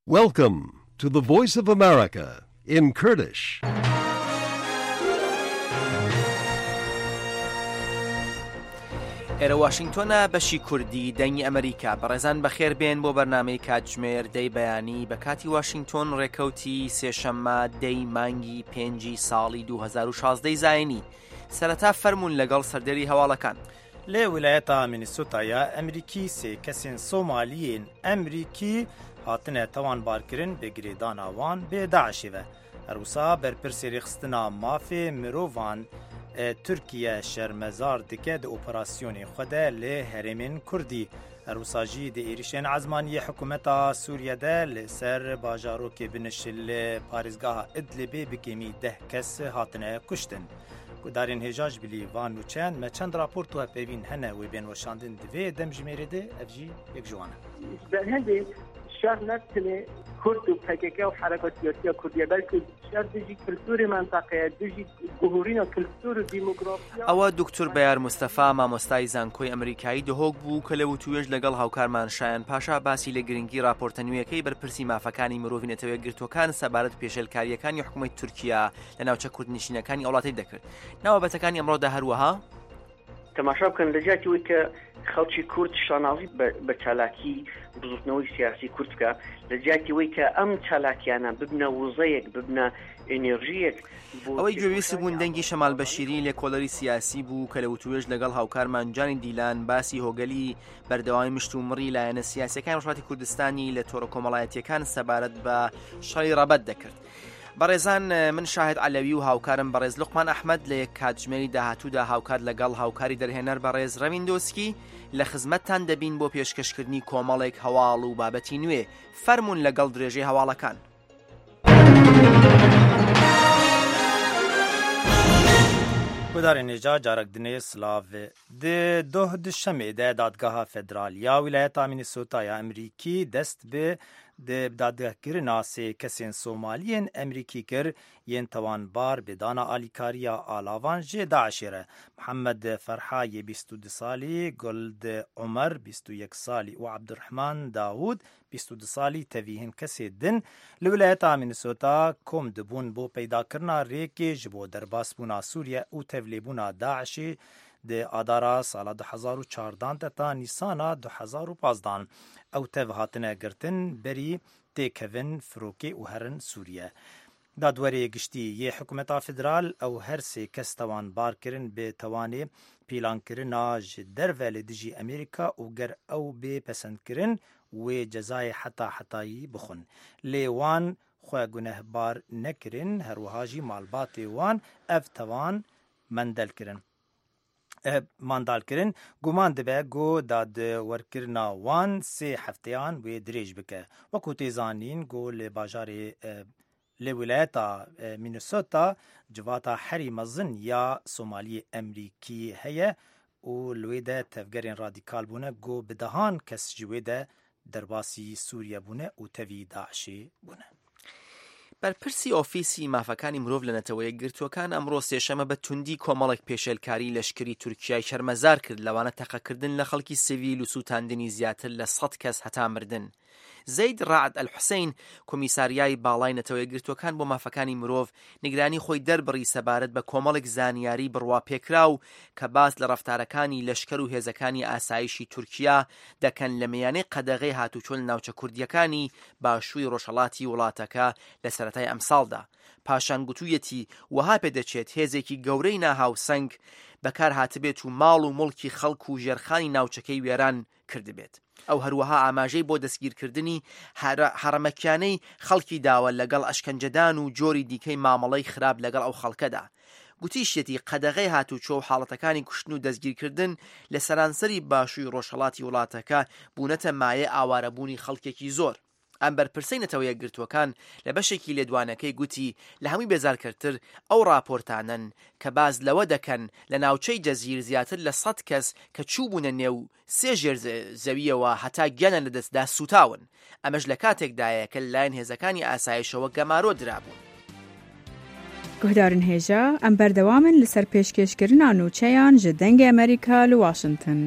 Welcome to the Voice of America in Kurdish. ئێرە واشنگتۆنە بەشی کوردی دەنگی ئەمریکا بەڕێزان بەخێر بێن بۆ بەرنامەی کاتژمێر دەی بەیانی بە کاتی واشنگتۆن ڕێکەوتی سێشەممە دەی مانگی پێنجی ساڵی 2016 زاینی سەرەتا فەرموون لەگەڵ سەردەری هەواڵەکان. لێ ویلایەتە مینیسۆتایە ئەمریکی سێ کەسێن سۆمالیین ئەمریکی هاتنە تەوانبارکردن بە گرێداناوان بێ داعشیوە هەروسا بەرپرسێری خستنا مافێ مرۆڤان تورکیە شەرمەزار دکە دە ئۆپەراسیۆنی خودە لێ هەرێمên کوردی هەروساژی دە ئێریشێن عەزمانیە حکوومەتا سووریەدە لەسەر باژارۆکێ بنشل لە پارێزگاها ئیدلیبێ بکەمی 10 کەس هاتنە کوشتن. گودارên hêja ji bilîvan û çend me çend rapor tu hevpêvîn hene wê bên weşandin divê dem ji mêrê de ev jî yek ji wan e. Berhendê şer netine Kurd û PKK û Herekatiyetiya Kurdiye belkî şer dijî kültûrê mentaqeya dijî guhurîna kültûr û dîmografiya. ئەوە دکتۆر بەیار مستەفا مامۆستای زانکۆی ئەمریکایی دهۆک بوو کە لە وتوێژ لەگەڵ هاوکارمان شایان پاشا باسی لە گرنگی راپۆرتە نوێیەکەی بەرپرسی مافەکانی مرۆڤی نەتەوەیەک گرتوەکان سەبارەت پێشێلکاریەکانی حکوومەتی تورکیا لە ناوچە کوردنشینەکانی وڵاتی دەکرد. ناوەبەتەکانی ئەمڕۆدا هەروەها تەماشا بکەن لە جاتی وی کە خەڵکی کورد شانازی بە چالاکی بزوتنەوەی سیاسی کورد بکە لە جاتی وی کە ئەم چالاکیانە ببنە وزەیەک ببنە ئێنێرژیەک. ئەوەی گوێویست بوون دەنگی شەمال بەشیری لێکۆڵەری سیاسی بوو کە لە وتوێژ لەگەڵ هاوکارمان جانی دیلان باسی هۆگەلی بەردەوامی مشتومڕی لایەنە سیاسیەکان ڕۆژهەڵاتی کوردستانی لە تۆڕە کۆمەڵایەتیەکان سەبارەت بە شەڕی ڕەبەت دەکرد. بەڕێزان من شاهد عەلەوی و هاوکارم بەڕێز لوقمان ئەحمەد لە یەک کاتژمێری داهاتوودا هاوکار لەگەڵ هاوکاری دەرهێنەر بەڕێز ڕەویندۆسکی لە خزمەتتان دەبین بۆ پێشکەشکردنی کۆمەڵێک هەواڵ و بابەتی نوێ فەرموون لەگەڵ درێژەی هەواڵەکان. گودارên hêja carek dinê Slavê di doh dişemê de dadgeha federaliya wîlayeta Minnesotaya Emerîkî dest bi di dadgehkirina sê kesên Somaliyên Emerîkî kir yên tewanbar bi dana alîkariya alavan jê Daişê re. Mihemed Ferhayê 22 salî, Guld Umer 21 salî û Abdurrahman Dawud 22 salî tevîhin kesê din li wilayeta Minnesota kom dibûn bo peydakirina rêkê ji bo derbasbûna Sûriye û tevlêbûna Daişê di adara sala 2014 ta Nîsana 2015 ew tev hatine girtin berî têkevin Firokê û herin Sûriye. Dadwerê giştî yê hikûmeta federal ew her sê kes tewanbar kirin bi tewanê pîlankirina ji derve li dijî Amerîka û ger ew bê pesendkirin wê cezayê heta hetayî bixwin. Lê wan xwe gunehbar nekirin herwiha jî malbatê wan ev tewan mandalkirin guman dibe got dadwerkirina wan sê hefteyan wê dirêj bike. Wekû tê zanîn got li bajarê li wilayeta Minnesota civata herî mezin ya Somaliyê Emerîkî heye û li wê de tevgerên radîkal bûne got bi dehan kes ji wê de derbasî Sûriye bûne û tevî Daişê bûne. بەرپرسی ئۆفیسی مافەکانی مرۆڤ لە نەتەوەیەک گرتوەکان ئەمڕۆ سێشەمە بە توندی کۆمەڵێک پێشێلکاری لەشکری تورکیای شەرمەزار کرد لەوانە تەقەکردن لە خەڵکی سیڤیل و سوتاندنی زیاتر لە 100 کەس هەتا مردن. زەید ڕاعد ئەلحوسەین کۆمیساریای باڵای نەتەوەیەک گرتوەکان بۆ مافەکانی مرۆڤ نیگرانی خۆی دەربڕی سەبارەت بە کۆمەڵێک زانیاری بڕواپێکراو کە باس لە ڕەفتارەکانی لەشکەر و هێزەکانی ئاسایشی تورکیا دەکەن لە مەیانەی قەدەغەی هاتوچۆن ناوچە کوردیەکانی باشووی ڕۆژهەڵاتی وڵاتەکە لە سەرەتای ئەمساڵدا. پاشان گوتوویەتی وەها پێدەچێت هێزێکی گەورەی ناهاوسەنگ بەکار هاتبێت و ماڵ و مڵکی خەڵک و ژێرخانی ناوچەکەی وێران کردبێت. ئەو هەروەها ئاماژەی بۆ دەستگیرکردنی حرەمەکیانەی خەڵکی داوە لەگەڵ ئەشکەنجەدان و جۆری دیکەی مامەڵەی خراپ لەگەڵ ئەو خەڵکەدا. گوتیشێتی قەدەغەی هاتوچۆ و حاڵەتەکانی کوشتن و دەستگیرکردن لە سەرانسەری باشووی ڕۆژهەڵاتی وڵاتەکە بوونەتە مایە ئاوارەبوونی خەڵکێکی زۆر. ئەم بەرپرسەی نەتەوەیەک گرتوەکان لە بەشێکی لێدوانەکەی گوتی لە هەمووی بێزارکردتر ئەو راپۆرتانن کە باز لەوە دەکەن لە ناوچەی جەزیر زیاتر لە 100 کەس کە چوو بوونە نێو سێ ژێر زەویەوە هەتا گیانە لە دەستدا سوتاون. ئەمەش لە کاتێکدایە کە لەلایەن هێزەکانی ئاسایشەوە گەمارۆ درابوون. گهدارن هێژە ئەم بەردەوامن لەسەر پێشکەشکردنا نوچەیان ji dengê Amerîka li Washington.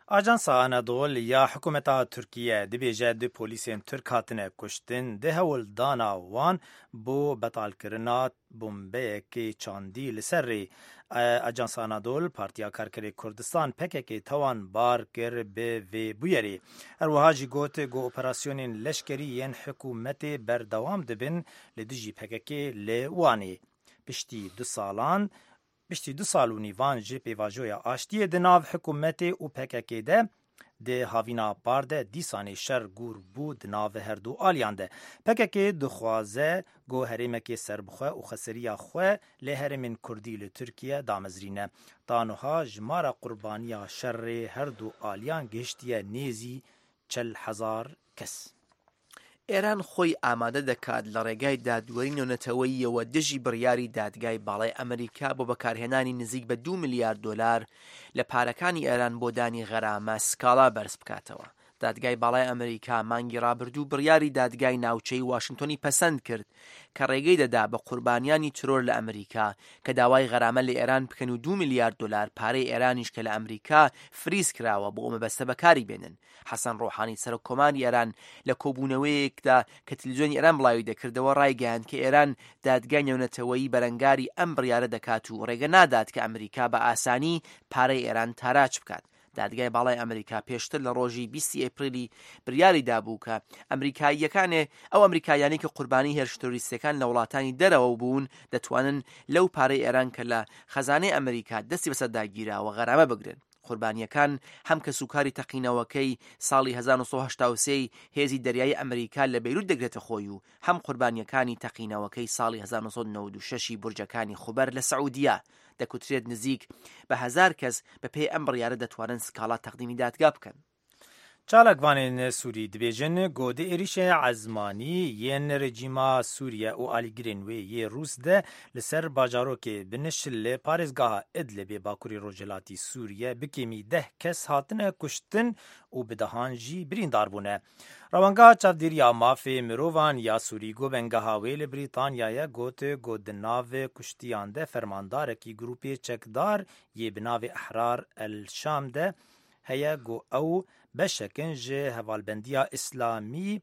Ajansa Anadolu ya hükümeta Türkiye dibêje du polîsên Türk hatine kuştin di hewl-dana wan bu betalkirina bombeyekê çandî li ser rê. Ajansa Anadolu Partiya Karkerê Kurdistan PKK tawan bar kir bi vê bûyerê. Her wiha jî got operasyonên leşkerî yên hikûmetê berdewam dibin li dijî PKK li Wanê. Piştî du sal û nîvan ji pêvajoya aştiyê di nav hikûmetê û PKK de di havîna par de dîsanê şer gûr bû di nav her du aliyan de. PKK dixwaze got herêmekê serbixwe û xeseriya xwe lê herêmên Kurdî li Tirkiye damezrîne. Tanûha ji mara qurbaniya şerê her du aliyan gihiştiye nêzî 40,000 kes. ئێران خۆی ئامادە دەکات لە ڕێگای دادوەری نەتەوەییەوە دژی بڕیاری دادگای باڵای ئەمریکا بۆ بەکارهێنانی نزیک بە 2 ملیارد دۆلار لە پارەکانی ئێران بۆ دانی غەرامە سکاڵا بەرز بکاتەوە. دادگای باڵای ئەمریکا مانگی ڕابردوو بڕیاری دادگای ناوچەی واشنگتۆنی پەسەند کرد کە ڕێگەی دەدا بە قوربانیانی ترۆر لە ئەمریکا کە داوای غەرامە لە ئێران بکەن و 2 ملیارد دۆلار پارەی ئێرانیش کە لە ئەمریکا فریز کراوە بۆ ئەمە بەستە بەکاری بێنن. حەسەن ڕۆحانی سەرۆکۆماری ئێران لە کۆبوونەوەیەکدا کە تەلەڤیزیۆنی ئێران بڵاوی دەکردەوە ڕایگەیاند کە ئێران دادگای نێونەتەوەیی بەرەنگاری ئەم بڕیارە دەکات و ڕێگە نادات کە ئەمریکا بە ئاسانی پارەی ئێران تاراچ بکات. دادگای باڵای ئەمریکا پێشتر لە ڕۆژی 20 ئێپریلی بریاری دابوو کە ئەو ئەمریکایانی کە قوربانی هێرش تۆریستەکان لە وڵاتانی دەرەوە بوون دەتوانن لەو پارەی ئێران کە لە خەزانەی ئەمریکا دەستی بەسەرداگیراوە غەرامە بگرن. قوربانیەکان هەم کە سوکاری تەقینەوەکەی ساڵی 1983 هێزی دەریایی ئەمریکا لە بەیروت دەگرێتە خۆی و هەم قوربانیەکانی تەقینەوەکەی ساڵی 1996 بورجەکانی خوبەر لە سەعودیە. دەکوترێت نزیک بە 1000 کەس بە پێی ئەم بڕیارە دەتوانن سکاڵا تەقدیمی دادگا بکەن. چالاکوانên Sûrî dibêjin godê êrişa ezmanî yên rejîma Sûriye û alîgirên wê yê Rûs de li ser bajarokê binişil lê parêzgeha Idlibê bakurê Rojhilatî Sûriye bi kêmî 10 kes hatine kuştin û bi dehan jî birîndar bûne. Rawangeha çavdêriya mafê mirovan ya Sûrî govengeha wê li Brîtanyayê got di navê kuştiyan de fermandarekî grûpê çekdar yê bi navê Ehrar el Şam de heye got ew beşekin ji hevalbendiya İslamî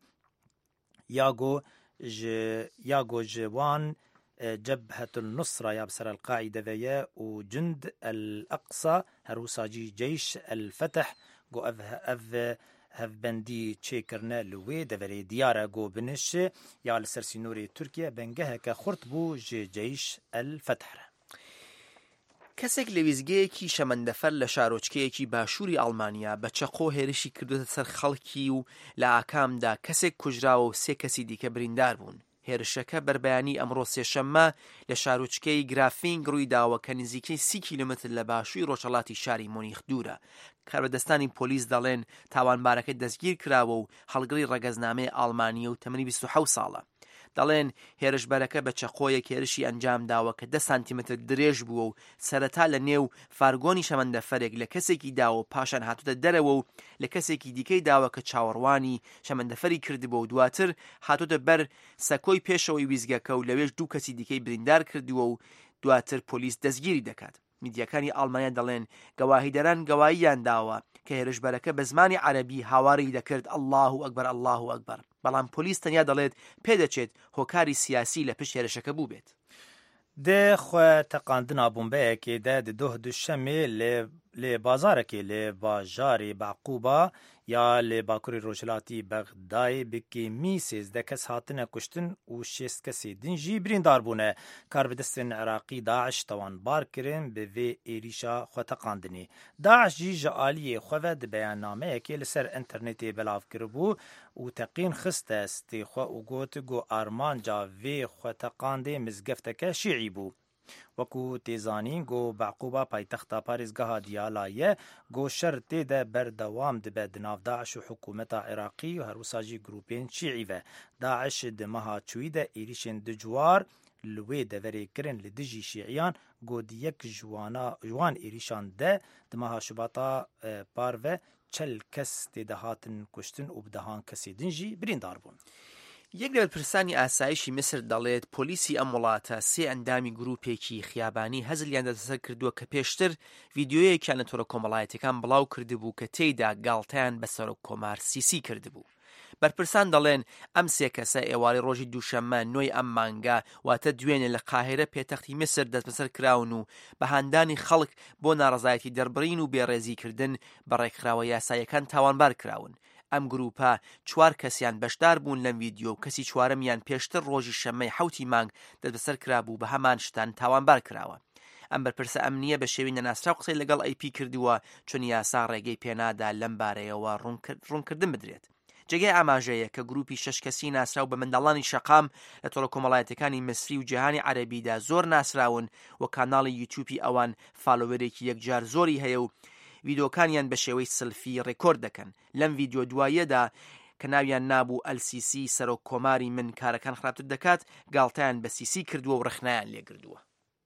ya got ji wan Cebhetun Nusra ya bi ser el-Qaîde ve ye û Cund el-Aqsa her wisa jî Ceyş el-Fetih got ev hevbendî çêkirine li wê deverê diyar e got binişe ya li ser sînorê Tirkiye bengeheke xurt bû ji Ceyş el-Fetih re. کەسێک لە ویزگەیەکی شەمەندەفەر لە شارۆچکەیەکی باشووری ئەڵمانیا بە چەقۆ هێرشی کردوتە سەر خەڵکی و لە ئاکامدا کەسێک کوژراوە و 3 کەسی دیکە بریندار بوون. هێرشەکە بەربەیانی ئەمڕۆ سێشەممە لە شارۆچکەی گرافینگ ڕوویداوە کە نزیکەی 30 کیلومتر لە باشووری ڕۆژهەڵاتی شاری مۆنیخ دوورە. کاربەدەستانی پۆلیس دەڵێن تاوانبارەکە دەستگیر کراوە و هەڵگری ڕەگەزنامەی ئەڵمانیە و تەمەنی 27 ساڵە. دەڵێن هێرشبەرەکە بە چەقۆیەک هێرشی ئەنجام داوە کە 10 سانتیمتر درێژ بووە و سەرەتا لە نێو فارگۆنی شەمەندەفەرێک لە کەسێکی داوە و پاشان هاتوتە دەرەوە و لە کەسێکی دیکەی داوە کە چاوەڕوانی شەمەندەفەری کردبووە و دواتر هاتوتە بەر سەکۆی پێشەوەی ویزگەکە و لەوێش 2 کەسی دیکەی بریندار کردووە و دواتر پۆلیس دەستگیری دەکات. میدیاکانی ئەڵمانیا دەڵێن گەواهیدەران گەواهییان داوە کە هێرشبەرەکە بە زمانی عەرەبی هاواری دەکرد الله ئەکبەر الله ئەکبەر، بەڵام پۆلیس تەنیا دەڵێت پێدەچێت هۆکاری سیاسی لە پشت هێرشەکە بوو بێت. دê xwe teqandina bombeyekê de di doh duşemê lê bazarekê lê bajarê Beqûba ya lê bakurê Rojhilatî Bexdayê bi kêmî 13 kes hatine kuştin û 6 kesê din jî birîndar bûne. Karbidestên Iraqî Daeş tawanbar kirin bi vê êrişa xwe teqandinê. Daeş jî ji aliyê xwe ve di beyannameyekê li ser internetê belav kiribû û teqîn xiste stê xwe û got armanca vê xwe teqandê mizgefteke şîî bû. وەکو تێزانین گۆ بەعقوبا پایتەختا پارێزگەها دیالایە گۆ شەر تێدە بەردەوام دەبێت di nav Daeş û hikûmeta Iraqî û herwisa jî grûpên Şîî ve. Daeş di meha çûyî de êrişên dijwar li wê deverê kirin li dijî Şîîyan got yek ji wan êrişan de di meha Şubat'a par ve 40 kes têde hatin kuştin û bi dehan kesê din jî birîndar bûn. یەک لە بەرپرسانی ئاسایشی میسر دەڵێت پۆلیسی ئەم وڵاتە 3 ئەندامی گروپێکی خیابانی هەزلیان دەسەر کردووە کە پێشتر ڤیدیۆیەکیان لە تۆڕە کۆمەڵایەتەکان بڵاو کردبوو کە تێیدا گاڵتەیان بەسەر و کۆمار سیسی کردبوو. بەرپرسان دەڵێن ئەم 3 کەسە ئێوارەی ڕۆژی دووشەممە 9 ئەم مانگا واتە دوێنێ لە قاهرە پێتەختی میسر دەست بەسەر کراون و بە هاندانی خەڵک بۆ ناڕەزایەتی دەربڕین و بێڕێزیکردن بە ڕێکخراوە یاساییەکان تاوانبار کراون. ئەم گروپە 4 کەسیان بەشدار بوون لەم ڤیدیۆ و کەسی چوارەمیان پێشتر ڕۆژی شەممەی 7 مانگ دەست بەسەر کرابوو بە هەمان شتان تاوانبار کراوە. ئەم بەرپرسە ئەمنیە بە شێوی نەناسراو قسەی لەگەڵ ئەیپی کردووە چون یاسا ڕێگەی پێنادا لەم بارەیەوە ڕوونکردن بدرێت. جێگەی ئاماژەیە کە گروپی 6 کەسی ناسراو بە منداڵانی شەقام لە تۆڕە کۆمەڵایەتەکانی میسری و جیهانی عەرەبیدا زۆر ناسراون و کاناڵی یوتیوبی ئەوان فالۆوەرێکی یەکجار زۆری هەیە و ڤیدیۆکانیان بە شێوەی سلفی ڕێکۆرد دەکەن. لەم ڤیدیۆ دواییەدا کە ناویان نابوو ئەلسیسی سەرۆک کۆماری من کارەکان خراپتر دەکات گاڵتەیان بە سیسی کردووە و ڕخنەیان لێگردووە.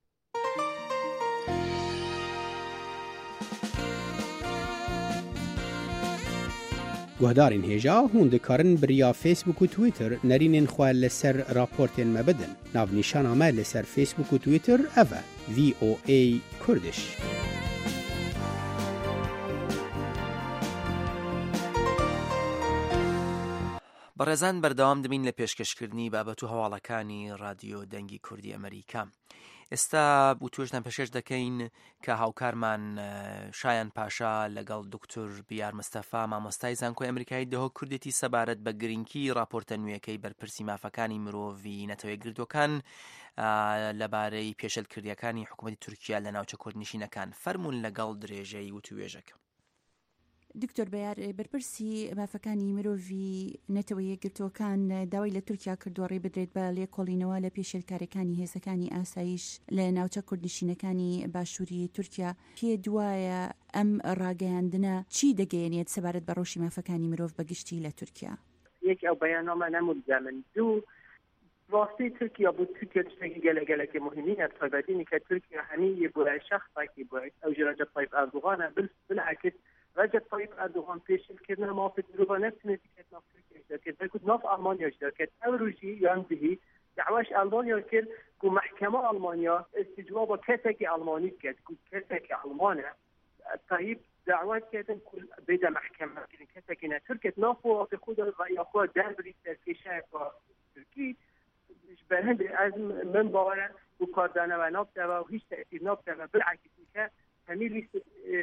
گوهدارین هێژا هون دikarin biriya Facebook û Twitter nerînên xwe li ser raportên me bidin. Navnîşana me li ser Facebook û Twitter ev e VOA Kurdish. بەڕێزان بەردەوام دەبین لە پێشکەشکردنی بابەت و هەواڵەکانی رادیۆ دەنگی کوردی ئەمریکا. ئێستا بۆ توێژتان پێشکەش دەکەین کە هاوکارمان شایان پاشا لەگەڵ دکتۆر بیار مستەفا مامۆستای زانکۆی ئەمریکایی دەهۆ کوردێتی سەبارەت بە گرنگی راپۆرتە نوێیەکەی بەرپرسی مافەکانی مرۆڤی نەتەوەی گردوەکان لەبارەی پێشەلکردیەکانی حکوومەتی تورکیا لە ناوچە کوردنشینەکان فەرموون لەگەڵ درێژەی وتوێژەکە. دکتۆر بەیار بەرپرسی مافەکانی مرۆڤی نەتەوەی یەکگرتووەکان داوای لە تورکیا کردووە ڕێ بدرێت بە لێکۆڵینەوە لە پێشێلکاریەکانی هێزەکانی ئاسایش لە ناوچە کوردنشینەکانی باشووری تورکیا. پێ دوایە ئەم ڕاگەیاندنە چی دەگەیەنێت سەبارەت بە ڕۆژی مافەکانی مرۆڤ بەگشتی لە تورکیا؟ یەک ئەو بەیاننامە نەموردە من دوو ڕاستی تورکیا بۆ تورکیا تشتێکی گەلەگەلێکی مهمینە تایبەتینی کە تورکیا هەمیە بۆ شەخصێکی بۆ ئەو ڕەجەب طایب ئەردوغانە بالعکس رجب طيب أردوغان پیشل کردن موافق دروغا نفسه که ناف ترکیه شرکت بلکه ناف آلمانیا شرکت اوروجی یانزهی دعواش آلمانیا کرد که محکمه آلمانیا استجواب کسک آلمانی کرد که کسک آلمانه طيب دعوات کردن کل بيد محکمه کردن کسک نه ترکت ناف موافق خود یا خود دربری ترکیشه ترکی برهند از من باورن و کاردانه و ناف دوا و هیچ تأثیر ناف دوا بالعکس که همین لیست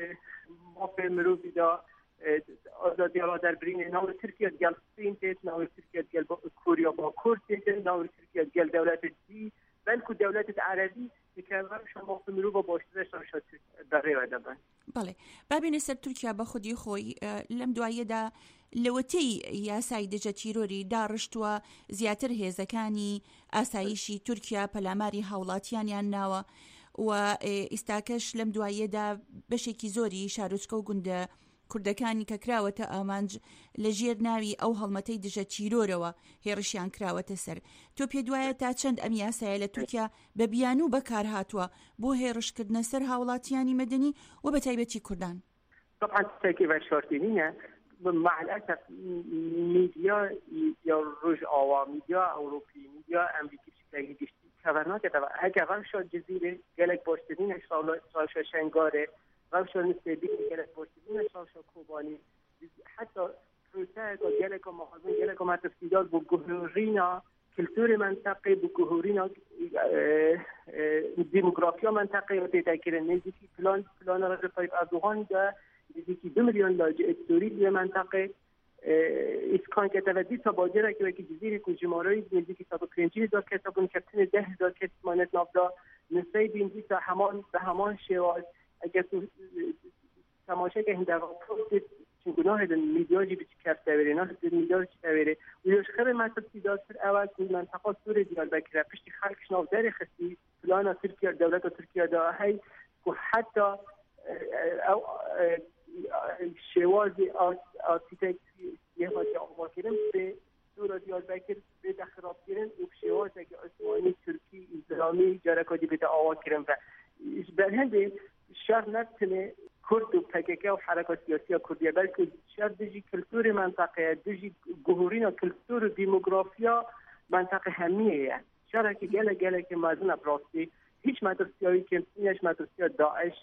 موافق مروفی دا آزادی را در برین ناو ترکیه گل سین تیت ناو ترکیه گل کوریا با کورد تیت ناو ترکیه گل دولت دی بلکه دولت عربی که شما موافق مروفا باشده شد دقیق دبن. بله بابین سر ترکیه با خودی خوی لم دوایه دا لەوەتەی یاسای دژە تیرۆری داڕشتووە زیاتر هێزەکانی ئاسایشی تورکیا پەلاماری هاوڵاتیانیان ناوە و ئێستاکەش لەم دواییەدا بەشێکی زۆری شارۆچکە و گوندە کوردەکانی کە کراوەتە ئامانج لە ژێر ناوی ئەو هەڵمەتەی دژە تیرۆرەوە هێڕشیان کراوەتە سەر. تۆ پێ دوایە تا چەند ئەم یاسایە لە تورکیا بە بیان و بەکار هاتووە بۆ هێڕشکردنە سەر هاوڵاتیانی مەدەنی و بە تایبەتی کوردان؟ طبعا تاكيد شرطينية مع الأسف ميديا یا روجاوا ميديا أوروبي ميديا أمريكي بشكل جدي كفرناك تبع هكذا غمشة جزيرة قالك باشترين شاشة شنغارة غمشة نسبي قالك باشترين شاشة كوباني حتى روسيا قالك محافظين قالك ما تفسيرات بجهورينا كلتور منطقة بجهورينا ديموغرافيا منطقة وتذكر نزيكي فلان رجل طيب أردوغان ده نزدیکی 2 میلیون لاجئ سوری در منطقه اسکان که توجه تا باجره که جزیره کوچمارای نزدیکی 150,000 کس بون کپتن 10,000 کس مانت نافدا نسای بینزی تا به همان شواز اگر تو تماشا که هنده راپورت چنگناه میدیاجی بچی کفت دوره نه میدیاجی دوره و یشخر منطقه سیداد پر اول که منطقه سور دیال بکره پشتی خلقش ناف در خستی فلانا ترکیه دولت ترکیه دا هی که حتی او شواز آرکیتکتوری یه واسه آوا کردن به دور دیار بکر به خراب کردن و شواز که عثمانی ترکی اسلامی جرکاتی به آوا کردن و به هند شهر نتونه كرد وPKK وحركة سياسية كردية بلکه شاید دیجی کلتور منطقه دیجی جهورین کلتور دیموگرافیا منطقه همیه شاید که گله که مازن براستی هیچ مدرسیایی که اینش مدرسیا داعش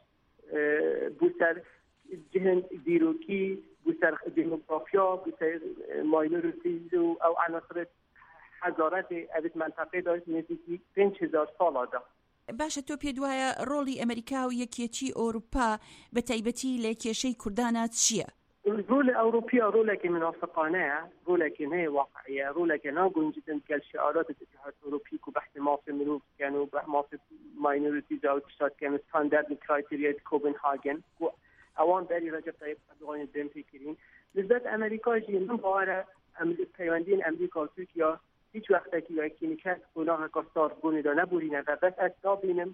بوسر جهن دیروکی بوسر دیموگرافیا بوسر ماینورتیز او عناصر حضارت اوید منطقه داشت نزدیکی 5000 سال دا. باشە تۆ پێ دوایە ڕۆڵی ئەمریکا و یەکێتی ئەوروپا بە تایبەتی لە کێشەی کوردانە چییە؟ رول أوروبية رولك منافقانة رولك هي واقعية رولك ناقول جدا كالشعارات الاتحاد الأوروبي كبحث مافيا ملوك كانوا مافيا ماينورتيز أو تشتات كانوا ستاندرد كرايتيريا كوبنهاجن أوان بري رجب طيب أردوغان الدين فكرين بالذات أمريكا جي من بارة پیوندین أمريكا وتركيا هیچ وقتی که یکی نکرد گناه کاستار بونی دا نبورینه و بس از دا بینم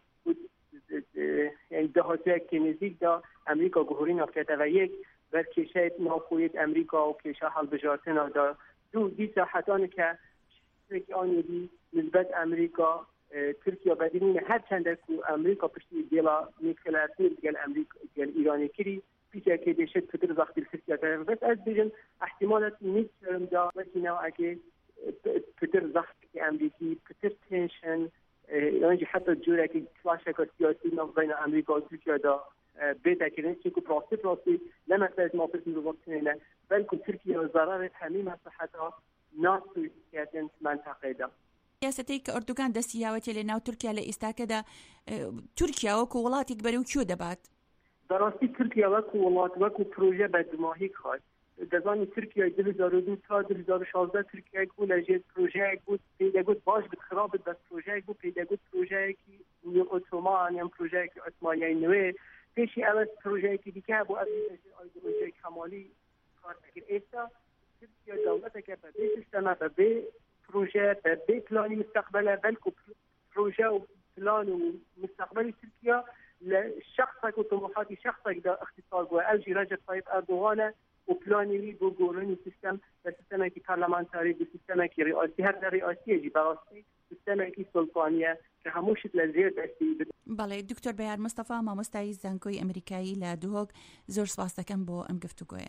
یعنی دهاتی که نزدیک دا امریکا گهورین افکته و یک بر کشه ناخویت امریکا و کشه حل بجارتنا دا دو دی ساحتان که آنی دی نسبت امریکا ترکیه بدینین هر چند که امریکا پشتی دیلا میکلارتی دیگل امریکا دیگل ایرانی کری پیچه که دیشت فتر وقتی ترکیه کرد بس از بیجن احتمالات نیسترم دا وکی نوعه که فتر وقتی امریکی فتر تنشن يعني حتى جورا كي كلاشة سياسية بين أمريكا وتركيا دا بيتا كنت شيء براسي لما سألت ما فيش مروبطين بل تركيا ضررت حميمة صحتها ناس كاتن منطقة دا. سیاسەتی کە ئەردوغان دەستیاوەتێ لە ناو تورکیا لە ئێستاکەدا تورکیا وەکو وڵاتێک بەرەو کوێ دەبات؟ بەڕاستی تورکیا وەکو وڵات وەکو پرۆژە بەدماهی خواست. دەزانی تورکیا 2002 تا 2016 تورکیا بوو لەژێر پرۆژەیەک بوو پێدەگوت باش بت خراپت بەس پرۆژەیەک بوو پێدەگوت پرۆژەیەکی ئۆتۆمان یان پرۆژەیەکی ئۆتۆمانیای نوێ پێشی ئەوە پرۆژەیەکی دیکە بۆ ئایدۆلۆژیای کەمالی کار دەکرد ئێستا تورکیا دەوڵەتێکە بەبێ سیستەمە بەبێ پرۆژە بەبێ پلانی مستەقبەلە بەلکو پرۆژە و پلان و مستەقبەلی تورکیا لە شخصێک و طموحاتی شخصێک دا اختصاص بووە ئەو جی ڕەجەب طایب ئەردوغانە وبلاني بوجورني سيستم سيستم كي برلمانتاري بسيستم كي رئاسي هذا رئاسي جي براسي سيستم كي سلطانية كهموش لزير دستي بله دكتور بيار مصطفى ما مستعيز زانكوي أمريكاي لدوهوك زور سپاس دكم بو ام گفتگوه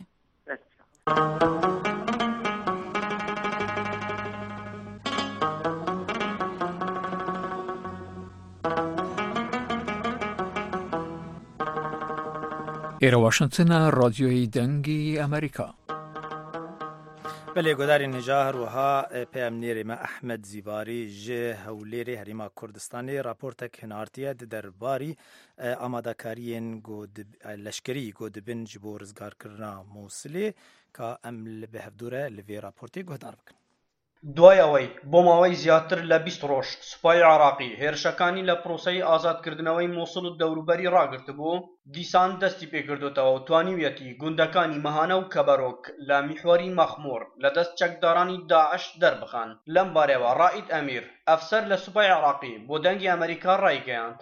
ئێرە واشنگتنە ڕادیۆی دەنگی ئەمریکا. بله گوداری نجا هروها پیامنیری ما احمد زیباری جه هولێری هەریما کوردستانی راپۆرتێک هێنارتیە دەرباری ئامادەکاریên لەشکری گۆدبن ji بۆ ڕزگارکردنا مووسڵێ کە ئەم لە بەهەفدورە لە vê راپۆرتێ گۆدار بکەن. دوای ئەوەی بۆ ماوەی زیاتر لە 20 ڕۆژ سوپای عێراقی هێرشەکانی لە پرۆسەی ئازادکردنەوەی مووسڵ و دەوروبەری ڕاگرتبوو دیسان دەستی پێکردوتەوە و توانیویەتی گوندەکانی مەهانە و کەبەرۆک لە میحوەری مەخموور لەدەست چەکدارانی داعش دەربخان. لەم بارەوە ڕائید ئەمیر ئەفسەر لە سوپای عێراقی بۆ دەنگی ئەمریکا ڕایگەیاند.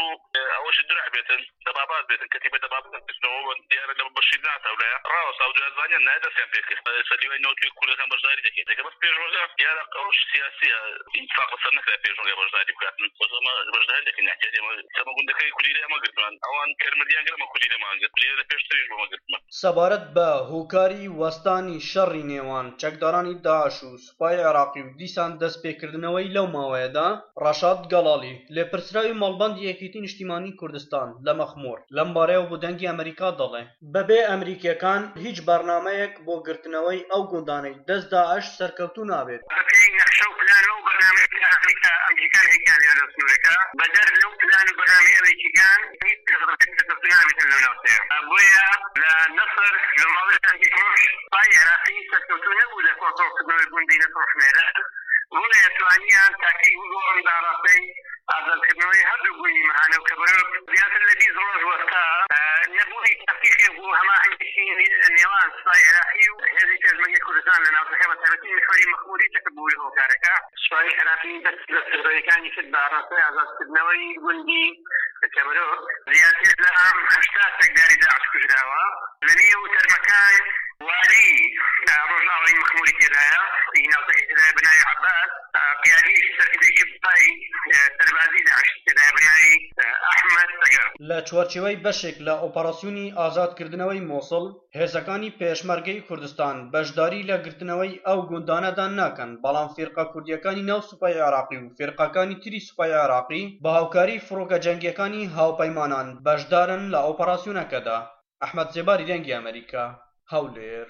أول شيء درع بيتن دبابات بيتن كتيبة دبابات بيتن ديار لما بشيدات أولا راوس أو جهاز زانيا نادر كان بيك سليوي نوتي كل كان بجداري دكي بس بيجوزا يا لا قوش سياسية إنفاق صرنا كلا بيجوزا بجداري بكاتن وما بجداري لكن نحتاج كما قلنا كي كلية ما قلت من أوان كرمديان قال ما كلية ما قلت كلية بيشتريش ما قلت من سەبارەت بە هۆکاری وەستانی شەڕی نێوان چەکدارانی داعش و سوپای عێراقی و دیسان دەستپێکردنەوەی لەو ماوەیەدا ڕەشاد گەڵاڵی لێپرسراوی ماڵبەندی یەکێتی نیشتیمانی کوردستان لە مەخموور لەم بارەیەوە بۆ دەنگی ئەمریکا دەڵێ بەبێ ئەمریکیەکان هیچ بەرنامەیەک بۆ گرتنەوەی ئەو گوندانەی دەست داعش سەرکەوتوو نابێت. نەخشە و پلان و بەرنامەی ئەمریکان هێکیان لە سنوورەکە بەدەر لەو پلان و بەرنامەی ئەمریکیەکان هیچ سەرکەوتوو نابێتن لەو ناوچەیە بۆیە لە نەسر لە ماوەی چەندی ڕۆژ سوپای عێراقی سەرکەوتوو نەبوو لە کۆنتڕۆڵکردنەوەی گوندی نەسڕۆشمێرە بۆیە توانیان تاکەی بۆ ئەم داڕاستەی ئازادکردنەوەی هەردوو گوندی مەهانە و کەبەرۆک زیاتر لە 20 ڕۆژ وەستا نەبوونی تەفکیکی بوو هەماهەنگێکی نێوان سوپای عێراقی و هێزی پێشمەرگەی کوردستان لە ناوچەکە بە تایبەتی میحوەری مەخمووری تەکەبوو لە هۆکارەکە سوپای عێراقی دەست لە سەرۆیەکانی کرد بە ئاڕاستەی ئازادکردنەوەی گوندی کەبەرۆک زیاتر لە 80 چەکداری داعش کوژراوە لە نێو تەرمەکان والی ڕۆژناوەی مەخمووری تێدایە ناوچەکەی تێدایە بەناوی عەباس پیادی سەرکردەی سوپای سەربازی داعش تێدایە بەناوی ئەحمەد سەگەر. لە لە چوارچێوەی بەشێک لە ئۆپەراسیۆنی ئازادکردنەوەی مۆسڵ هێزەکانی پێشمەرگەی کوردستان بەشداری لە گرتنەوەی ئەو گوندانەدا ناکەن، بەڵام فێرقە کوردیەکانی ناو سوپای عێراقی و فێرقەکانی تری سوپای عێراقی بە هاوکاری فڕۆکە جەنگیەکانی هاوپەیمانان بەشدارن لە ئۆپەراسیۆنەکەدا. ئەحمەد جێباری دەنگی ئەمریکا، هەولێر.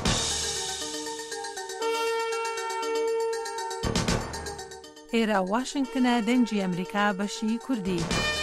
ئێرە واشنگتنە دەنگی ئەمریکا بەشی کوردی.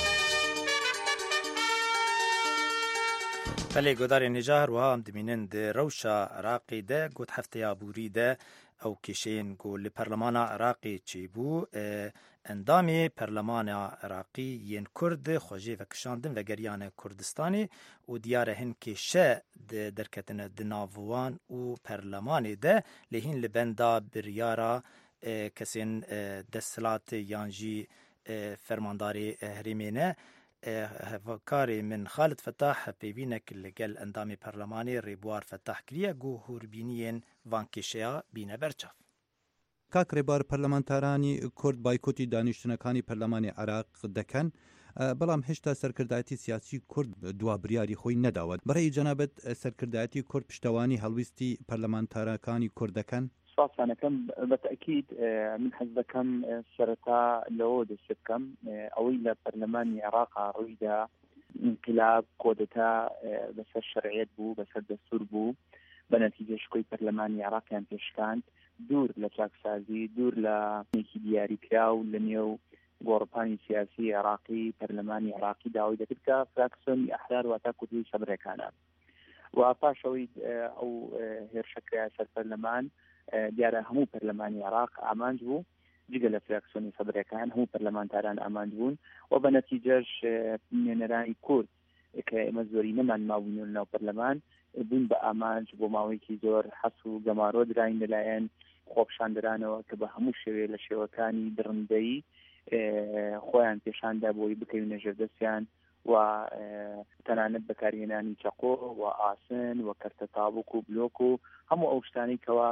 بەلێ گۆداری نێجا هەروەها ئەم دمینن دە ڕەوشە عێراقی دە گوت هەفتەیا بووری دە ئەو کێشەیەن گۆ لە پەرلەمانە عێراقی چی بوو ئەندامی پەرلەمانە عێراقی یەن کورد خۆژێڤە کشاندن vegeriyanê Kurdistanê û diyare hin kêşe derketine di navwan û perlemanê de lê hîn li benda biryara kesên desthilatê yan jî fermandarê herêmê ne. هەڤکارê min Xalid Fetah pêvînek li gel endamê perlemanê rêbwar Fetah kiriye got hûrbîniyên van kêşeya bîne berçav. کاک ڕێبوار پەرلەمانتارانی کورد بایکۆتی دانیشتنەکانی پەرلەمانی عێراق دەکەن، بەڵام هێشتا سەرکردایەتی سیاسی کورد دوا بریاری خۆی نەداوە. بەڕێی جەنابەت سەرکردایەتی کورد پشتەوانی هەڵویستی پەرلەمانتارەکانی کورد دەکەن؟ ساسانەکەم بەتەکید من حەز دەکەم سەرەتا لەوە دەست بکەم ئەوەی لە پەرلەمانی عێراقا ڕوویدا انقلاب کۆدەتا بەسەر شەرعیەت بوو، بەسەر دەستور بوو، بە نەتیجە شکۆی پەرلەمانی عێراقیان پێشکاند، دوور لە چاکسازی، دوور لە نێکی دیاریکرا و لە نێو گۆڕپانی سیاسی عێراقی پەرلەمانی عێراقی داوای دەکرد کە فراکسیۆنی ئەحرار واتە کوردی سەبرەکانە و پاشەوەی ئەو هێرشەکرا سەر پەرلەمان دیارە هەموو پەرلەمانی عێراق ئامانج بوو، جگە لە فراکسیۆنی سەبرەکان هەموو پەرلەمانتاران ئامانج بوون و بە نەتیجەش نوێنەرانی کورد کە ئێمە زۆری نەمان مابوون لەناو پەرلەمان بوون بە ئامانج بۆ ماوەیەکی زۆر حەس و گەمارۆ دراین لەلایەن خۆپشاندرانەوە کە بە هەموو شێوێ لە شێوەکانی درڕندەیی خۆیان پێشاندا بۆی بکەوی نەژەردەستیان و تەنانەت بەکارهێنانی چەقۆ و ئاسن و کەرتە تابوک و بلۆک و هەموو ئەو شتانەی کەوا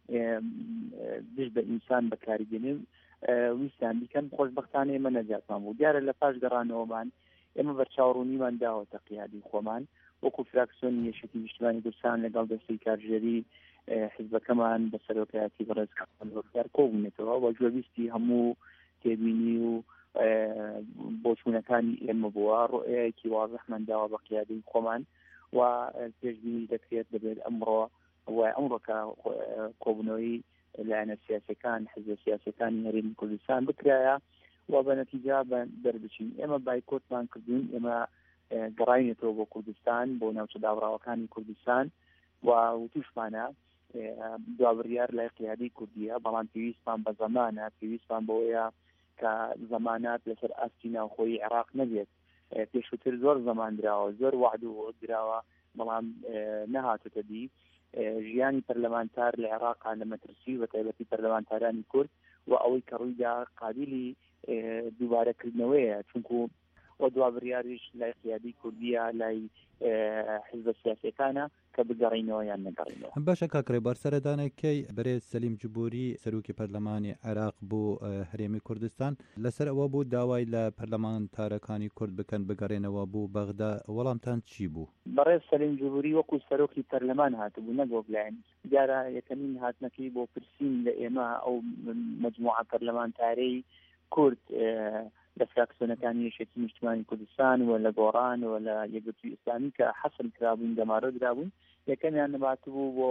دش بە ئینسان بەکاریگەنێ ویستیان بیکەن خۆشبەختانە ئێمە نەجاتمان بوو. دیارە لە پاش گەڕانەوەمان ئێمە بەرچاوڕوونیمان داوەتە قیادی خۆمان وەکو فراکسیۆنی یەکێتی نیشتیمانی کوردستان لەگەڵ دەستەی کارژێری حیزبەکەمان بە سەرۆکایەتی بەڕێزکردن وەکار کۆبوونێتەوە و گوێبیستی هەموو تێبینی و بۆچوونەکانی ئێمە بووە ڕۆیەکی واضحمان داوە بە قیادی خۆمان و پێشبینی دەکرێت دەبێت ئەمڕۆ ئەمڕۆکە کۆبوونەوەی لایەنە سیاسەکان حزب سیاسەکانی هەرێمی کوردستان بکرایە و بە نەتیجە دەربچین. ئێمە بایکۆتمان کردوین، ئێمە گەڕاینێتەوە بۆ کوردستان بۆ ناوچە داوراوەکانی کوردستان و توشمانە دوابڕیار لای قیادی کوردیە، بەڵام پێویستمان بە زەمانە، پێویستمان بەوەیە کە زەمانات لەسەر ئاستی ناوخۆی عێراق نەبێت. پێشووتر زۆر زەمان درراوە، زۆر وعد و درراوە، بەڵام نەهاتۆتە دی. ژیانی پەرلەمانتار لە عێراقا لە مەترسی بە تایبەتی پەرلەمانتارانی کورد و ئەوەی کە ڕوویدا قابلی دووبارەکردنەوەیە، چونکو و دوابڕیاریش لای قیادی کوردیە، لای حزب سیاسەکانە کە بگەڕینەوە یان نەگەڕینەوە. باشە کاک ڕێبوار، سەردانەکەی بەرێز سەلیم جبوری سەرۆکی پەرلەمانی عێراق بۆ هەرێمی کوردستان لەسەر ئەوە بوو داوای لە پەرلەمانتارەکانی کورد بکەن بگەڕێنەوە بوو بەغدا، وەڵامتان چی بوو؟ بەڕێز سەلیم جبوری وەکو سەرۆکی پەرلەمان هاتبوو نەگۆ بلایەن، دیارە یەکەمین هاتنەکەی بۆ پرسین لە ئێمە ئەو مەجموعە پەرلەمانتارەی کورد لە فراکسیۆنەکانی یەکێتی نیشتیمانی کوردستان و لە گۆڕان و لە یەکگرتووی ئیسلامی کە حەسم کرابوون گەمارۆ درابوون، یەکەمیان نەباتبوو بۆ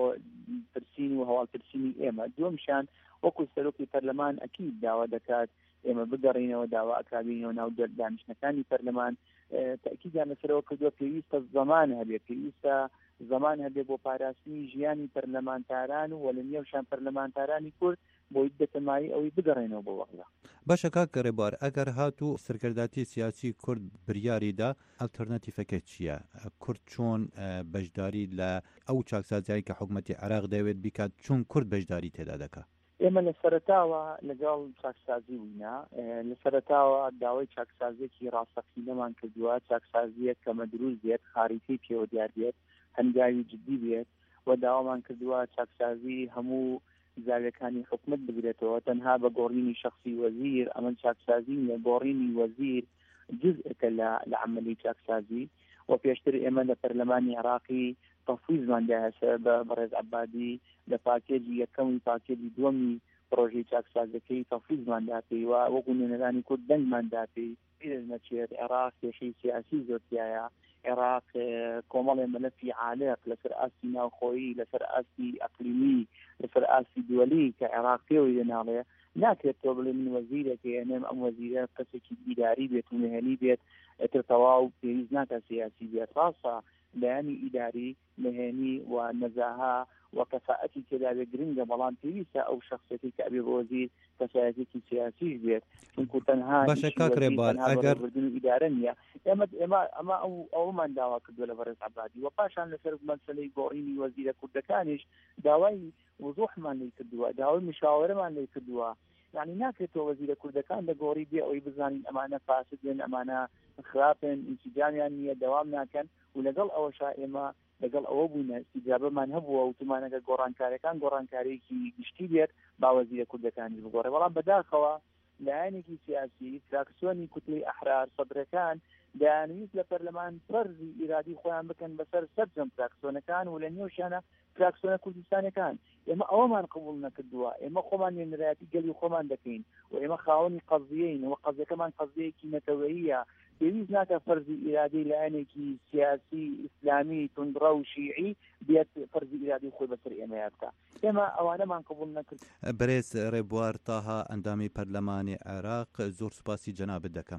پرسین و هەواڵپرسینی ئێمە. دووەمشان وەکو سەرۆکی پەرلەمان ئەکید داوا دەکات ئێمە بگەڕینەوە، داوا ئەکابینەوە ناو دانیشتەکانی پەرلەمان، تەکیدیان لەسەرەوە کردووە پێویستە زەمان هەبێت، پێویستە زەمان هەبێت بۆ پاراستنی ژیانی پەرلەمانتاران و لە نێوشان پەرلەمانتارانی کورد بۆی دەتەمایی ئەوی بگەڕێنەوە بۆ وەغدا. باشە کاک ڕێبوار، ئەگەر هاتوو سەرکردایەتی سیاسی کورد بریاریدا ئەلتەرناتیڤەکە چییە؟ کورد چۆن بەشداری لە ئەو چاکسازیایی کە حکوومەتی عێراق دەوێت بیکات چۆن کورد بەشداری تێدا دەکات؟ ئێمە لە سەرەتاوە لەگەڵ چاکسازی بووینە، لە سەرەتاوە داوای چاکسازیەکی ڕاستەقینەمان کردووە، چاکسازیەک کەمە دروست بێت، خاریتی پێوە دیار بێت، هەنگاوی جدی بێت و داوامان کردووە چاکسازی هەموو زاویەکانی حکومت بگرێتەوە، تەنها بە گۆڕینی شەخصی وەزیر، ئەمە چاکسازی نیە، گۆڕینی وەزیر جزء لعملية چاکسازی و پێشتر ئێمە لە پەرلەمانی عێراقی تەفویزمان داهێشە بە بەڕێز عەبادی لە پاکێجی یەکەمی پاکێجی دووەمی پرۆژەی چاکسازەکەی تەفویزمان داپێی و وەکو نوێنەرانی کورد دەنگمان داپێی نەچێت عێراق کێشەی سیاسی زۆرتیایە عێراق کۆمەڵێ مەلەفی عالق لەسەر ئاستی ناوخۆیی لەسەر ئاستی ئەقلیمی لەسەر ئاستی دووەلی کە عێراق پێوەی دەناڵێ ناکرێت تۆ بڵێ من وەزیرێکە ئێنێم ئەم وەزیرە کەسێکی ئیداری بێت و نهێنی بێت ئەتر تەواو پێویست ناکە سیاسی بێت ڕاستە بەیانی ئیداری نهێنی و نەزاها و کەفاءەتی تێدا بێ گرنگە بەڵام پێویستە ئەو شخصێتی کە ئەبێ بە وەزیر کەسایەتێکی سیاسیش بێت چونکو تەنها باشە کاکرێبار ئەگەر ئیدارە نییە ئەمە ئەومان داوا کردووە لە بەڕێز عەبادی و پاشان لەسەر مەسەلەی گۆڕینی وەزیرە کوردەکانیش داوای وضوحمان لێ کردووە داوای مشاورەمان لێ کردووە یعنی ناکرێتەوە وەزیرە کوردەکان لە گۆڕی بێ ئەوەی بزانین ئەمانە فاسدن ئەمانە خراپن ئینسیجامیان نییە دەوام ناکەن و لەگەڵ ئەوەشا ئێمە لەگەڵ ئەوە بوونە استیجابەمان هەبووە و تومانەکە گۆڕانکارەکان گۆڕانکارێکی گشتی بێت با وەزیرە کوردەکانی بگۆڕێ بەڵام بەداخەوە لایەنێکی سیاسی تراکسیۆنی کوتلەی ئەحرار سەدرەکان دەیانویست لە پەرلەمان فەرزی ئیرادی خۆیان بکەن بەسەر سەرجەم تراکسیۆنەکان و لە نێوشانە تراکسیۆنە کوردستانەکان ئێمە ئەوەمان قبول نەکردووە ئێمە خۆمان نوێنەرایەتی گەلی خۆمان دەکەین و ئێمە خاوەنی قەزیەین و قەزیەکەمان قەزیەیەکی نەتەوەییە پێویست ناکە فەرزی ئیرادی لایەنێکی سیاسی ئیسلامی توندڕە و شیعی بێت فەرزی ئیرادی خۆی بەسەر ئێمەیە بکە ئێمە ئەوانەمان قبول نەکرد. بەرێز ڕێبوار تاها ئەندامی پەرلەمانی عێراق زۆر سوپاسی جەنابەت دەکەم.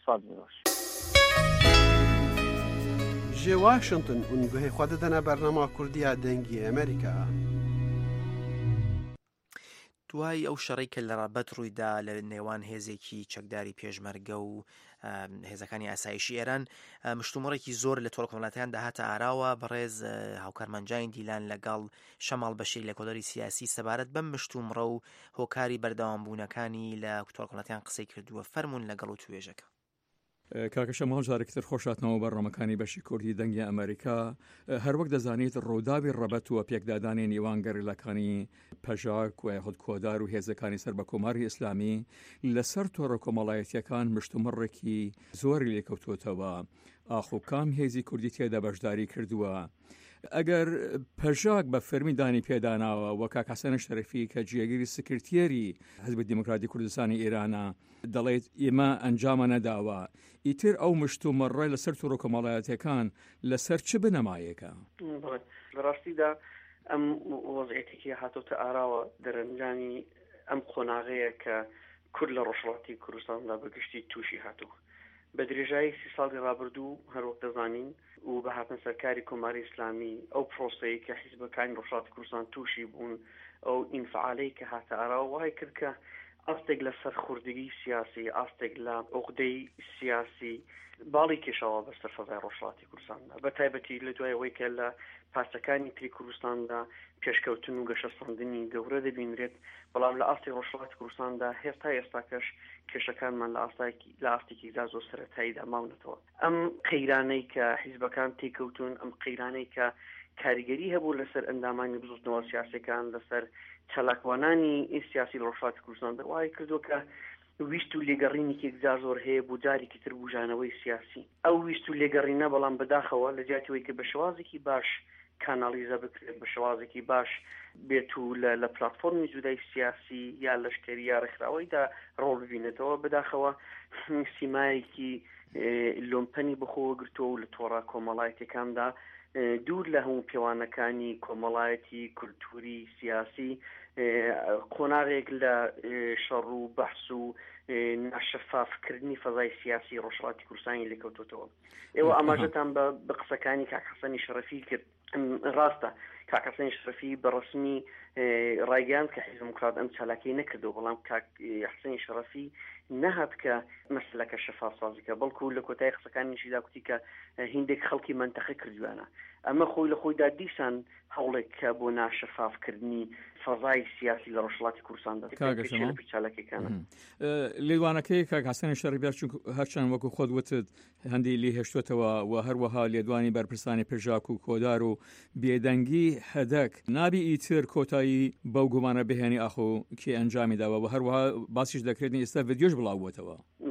جێ واشنگتن اونگوهی خوا دەدەنە بەرنامە کوردیە دەنگی ئەمریکا. دوای ئەو شەڕی کە لە ڕابەت ڕوویدا لە نێوان هێزێکی چەکداری پێشمەرگە و هێزەکانی ئاسایشی ئێران مشتومڕێکی زۆر لە تۆڵ کۆمەڵاتیان داهاتە ئاراوە بەڕێز هاوکارمەنجاین دیلان لەگەڵ شەماڵ بەشیر لە کۆدەری سیاسی سەبارەت بەم مشتومڕە و هۆکاری بەردەوامبوونەکانی لە تۆڵ کۆمەڵاتیان قسەی کردووە فەرموون لەگەڵ و توێژەکە. کاکە شەماڵ جارێکتر خۆشاتنەوە بەڕێمەکانی بەشی کوردی دەنگی ئەمریکا هەروەک دەزانیت ڕووداوی ڕەبەت و پێکدادانی نێوان گەریلەکانی پەژاک و یاخود کۆدار و هێزەکانی سەر بە کۆماری ئیسلامی لەسەر تۆڕە کۆمەڵایەتیەکان مشتومڕێکی زۆری لێکەوتوتەوە ئاخوکام هێزی کوردی تێدا بەشداری کردووە. ئەگەر پەژاک بە فەرمی دانی پێداناوە و کاک حەسەن شەرەفی کە جێگیری سکرتێری حزبی دیموکراتی کوردستانی ئێرانە دەڵێت ئێمە ئەنجامە نەداوە ئیتر ئەو مشتومڕێ لەسەر تۆڕە کۆمەڵایەتیەکان لەسەر چ بنەمایەکە؟ لەڕاستیدا ئەم وەزعیەتێکی هاتۆتە ئاراوە دەرەنجامی ئەم قۆناغەیە کە کورد لە ڕۆژهەڵاتی کوردستاندا بەگشتی تووشی هاتووە بە درێژایی 30 ساڵی ڕابردوو هەروەک دەزانین و بە هاتن سەرکاری کۆماری ئیسلامی ئەو پرۆسەیە کە حیزبەکانی ڕۆژهەڵاتی کوردستان تووشی بوون ئەو ئینفعالەی کە هاتە ئاراوە وای کرد کە ئاستێک لە سەرخوردگی سیاسی ئاستێک لە عقدەی سیاسی باڵی کێشەوە بەسەر فەزای ڕۆژهەڵاتی کوردستاندا بە تایبەتی لە دوای ئەوەی کە لە پاسەکانی تری کوردستاندا پێشکەوتن و گەشەسەندنی گەورە دەبینرێت بەڵام لە ئاستی ڕۆژهەڵاتی کوردستاندا هێستا ئێستاکەش کێشەکانمان لە ئاستێکی زاز و سەرەتاییدا ماونەتەوە ئەم قەیرانەی کە حیزبەکان تێکەوتون ئەم قەیرانەی کە کاریگەری هەبوو لەسەر ئەندامانی بزوتنەوە سیاسەکان لەسەر چالاکوانانی سیاسی لە ڕۆژهەڵاتی کوردستان دەوای کردو کە ویست و لێگەڕینێکی زۆر هەیە بۆ جارێکی تر بوژانەوەی سیاسی ئەو ویست و لێگەڕینە بەڵام بەداخەوە لە جیاتەوەی کە بە شێوازێکی باش کانالیزە بکرێت بە شێوازێکی باش بێت و لە پلاتفۆرمی جودای سیاسی یا لەشکری یا ڕێکخراوەیدا ڕۆڵ ببینێتەوە بەداخەوە سیمایەکی لۆمپەنی بەخۆوە گرتووە و لە تۆڕە کۆمەڵایەتیەکاندا دوور لە هەموو پێوانەکانی کۆمەڵایەتی کولتوری سیاسی قۆناغێک لە شەڕ و بەحس و ناشەفافکردنی فەزای سیاسی ڕۆژهەڵاتی کوردستانی لێکەوتوتەوە ئێوە ئاماژەتان بە قسەکانی کاک حەسەنی شەرەفی کرد ڕاستە کاک حەسەنی شەرەفی بەڕسمی ڕایگەاند کە حیزب دیموکرات ئەم چالاکیی نەکردەوە بەڵام کاک حەسەنی شەرەفی نەهات کە مەسلەکە شەفاف سازیکە بەڵکو لە کۆتای قسەکانیشیدا کوتی کە هیندێک خەڵکی منتەقە کردوانە ئەمە خۆی لە خۆیدا دیسان هەوڵێک کە بۆ ناشەفافکردنی فەزای سیاسی لە ڕۆژهەڵاتی کوردستاندا چالاکیەکانە لێوانەکەی کاک حەسەنی شەرەفی هەرچەند وەکو خۆت وتت هەندی لێ هێشتوتەوە و هەروەها لێدوانی بەرپرسانی پێژاک و کۆدار و بێدەنگی هەدەک نابی ئیتر کۆتایی بەو گومانە بهێنی ئاخۆ کێ ئەنجامی داوە و هەروەها باسیش دەکرێتنی ئێستا ڤیدیۆش بڵاوبووتەوە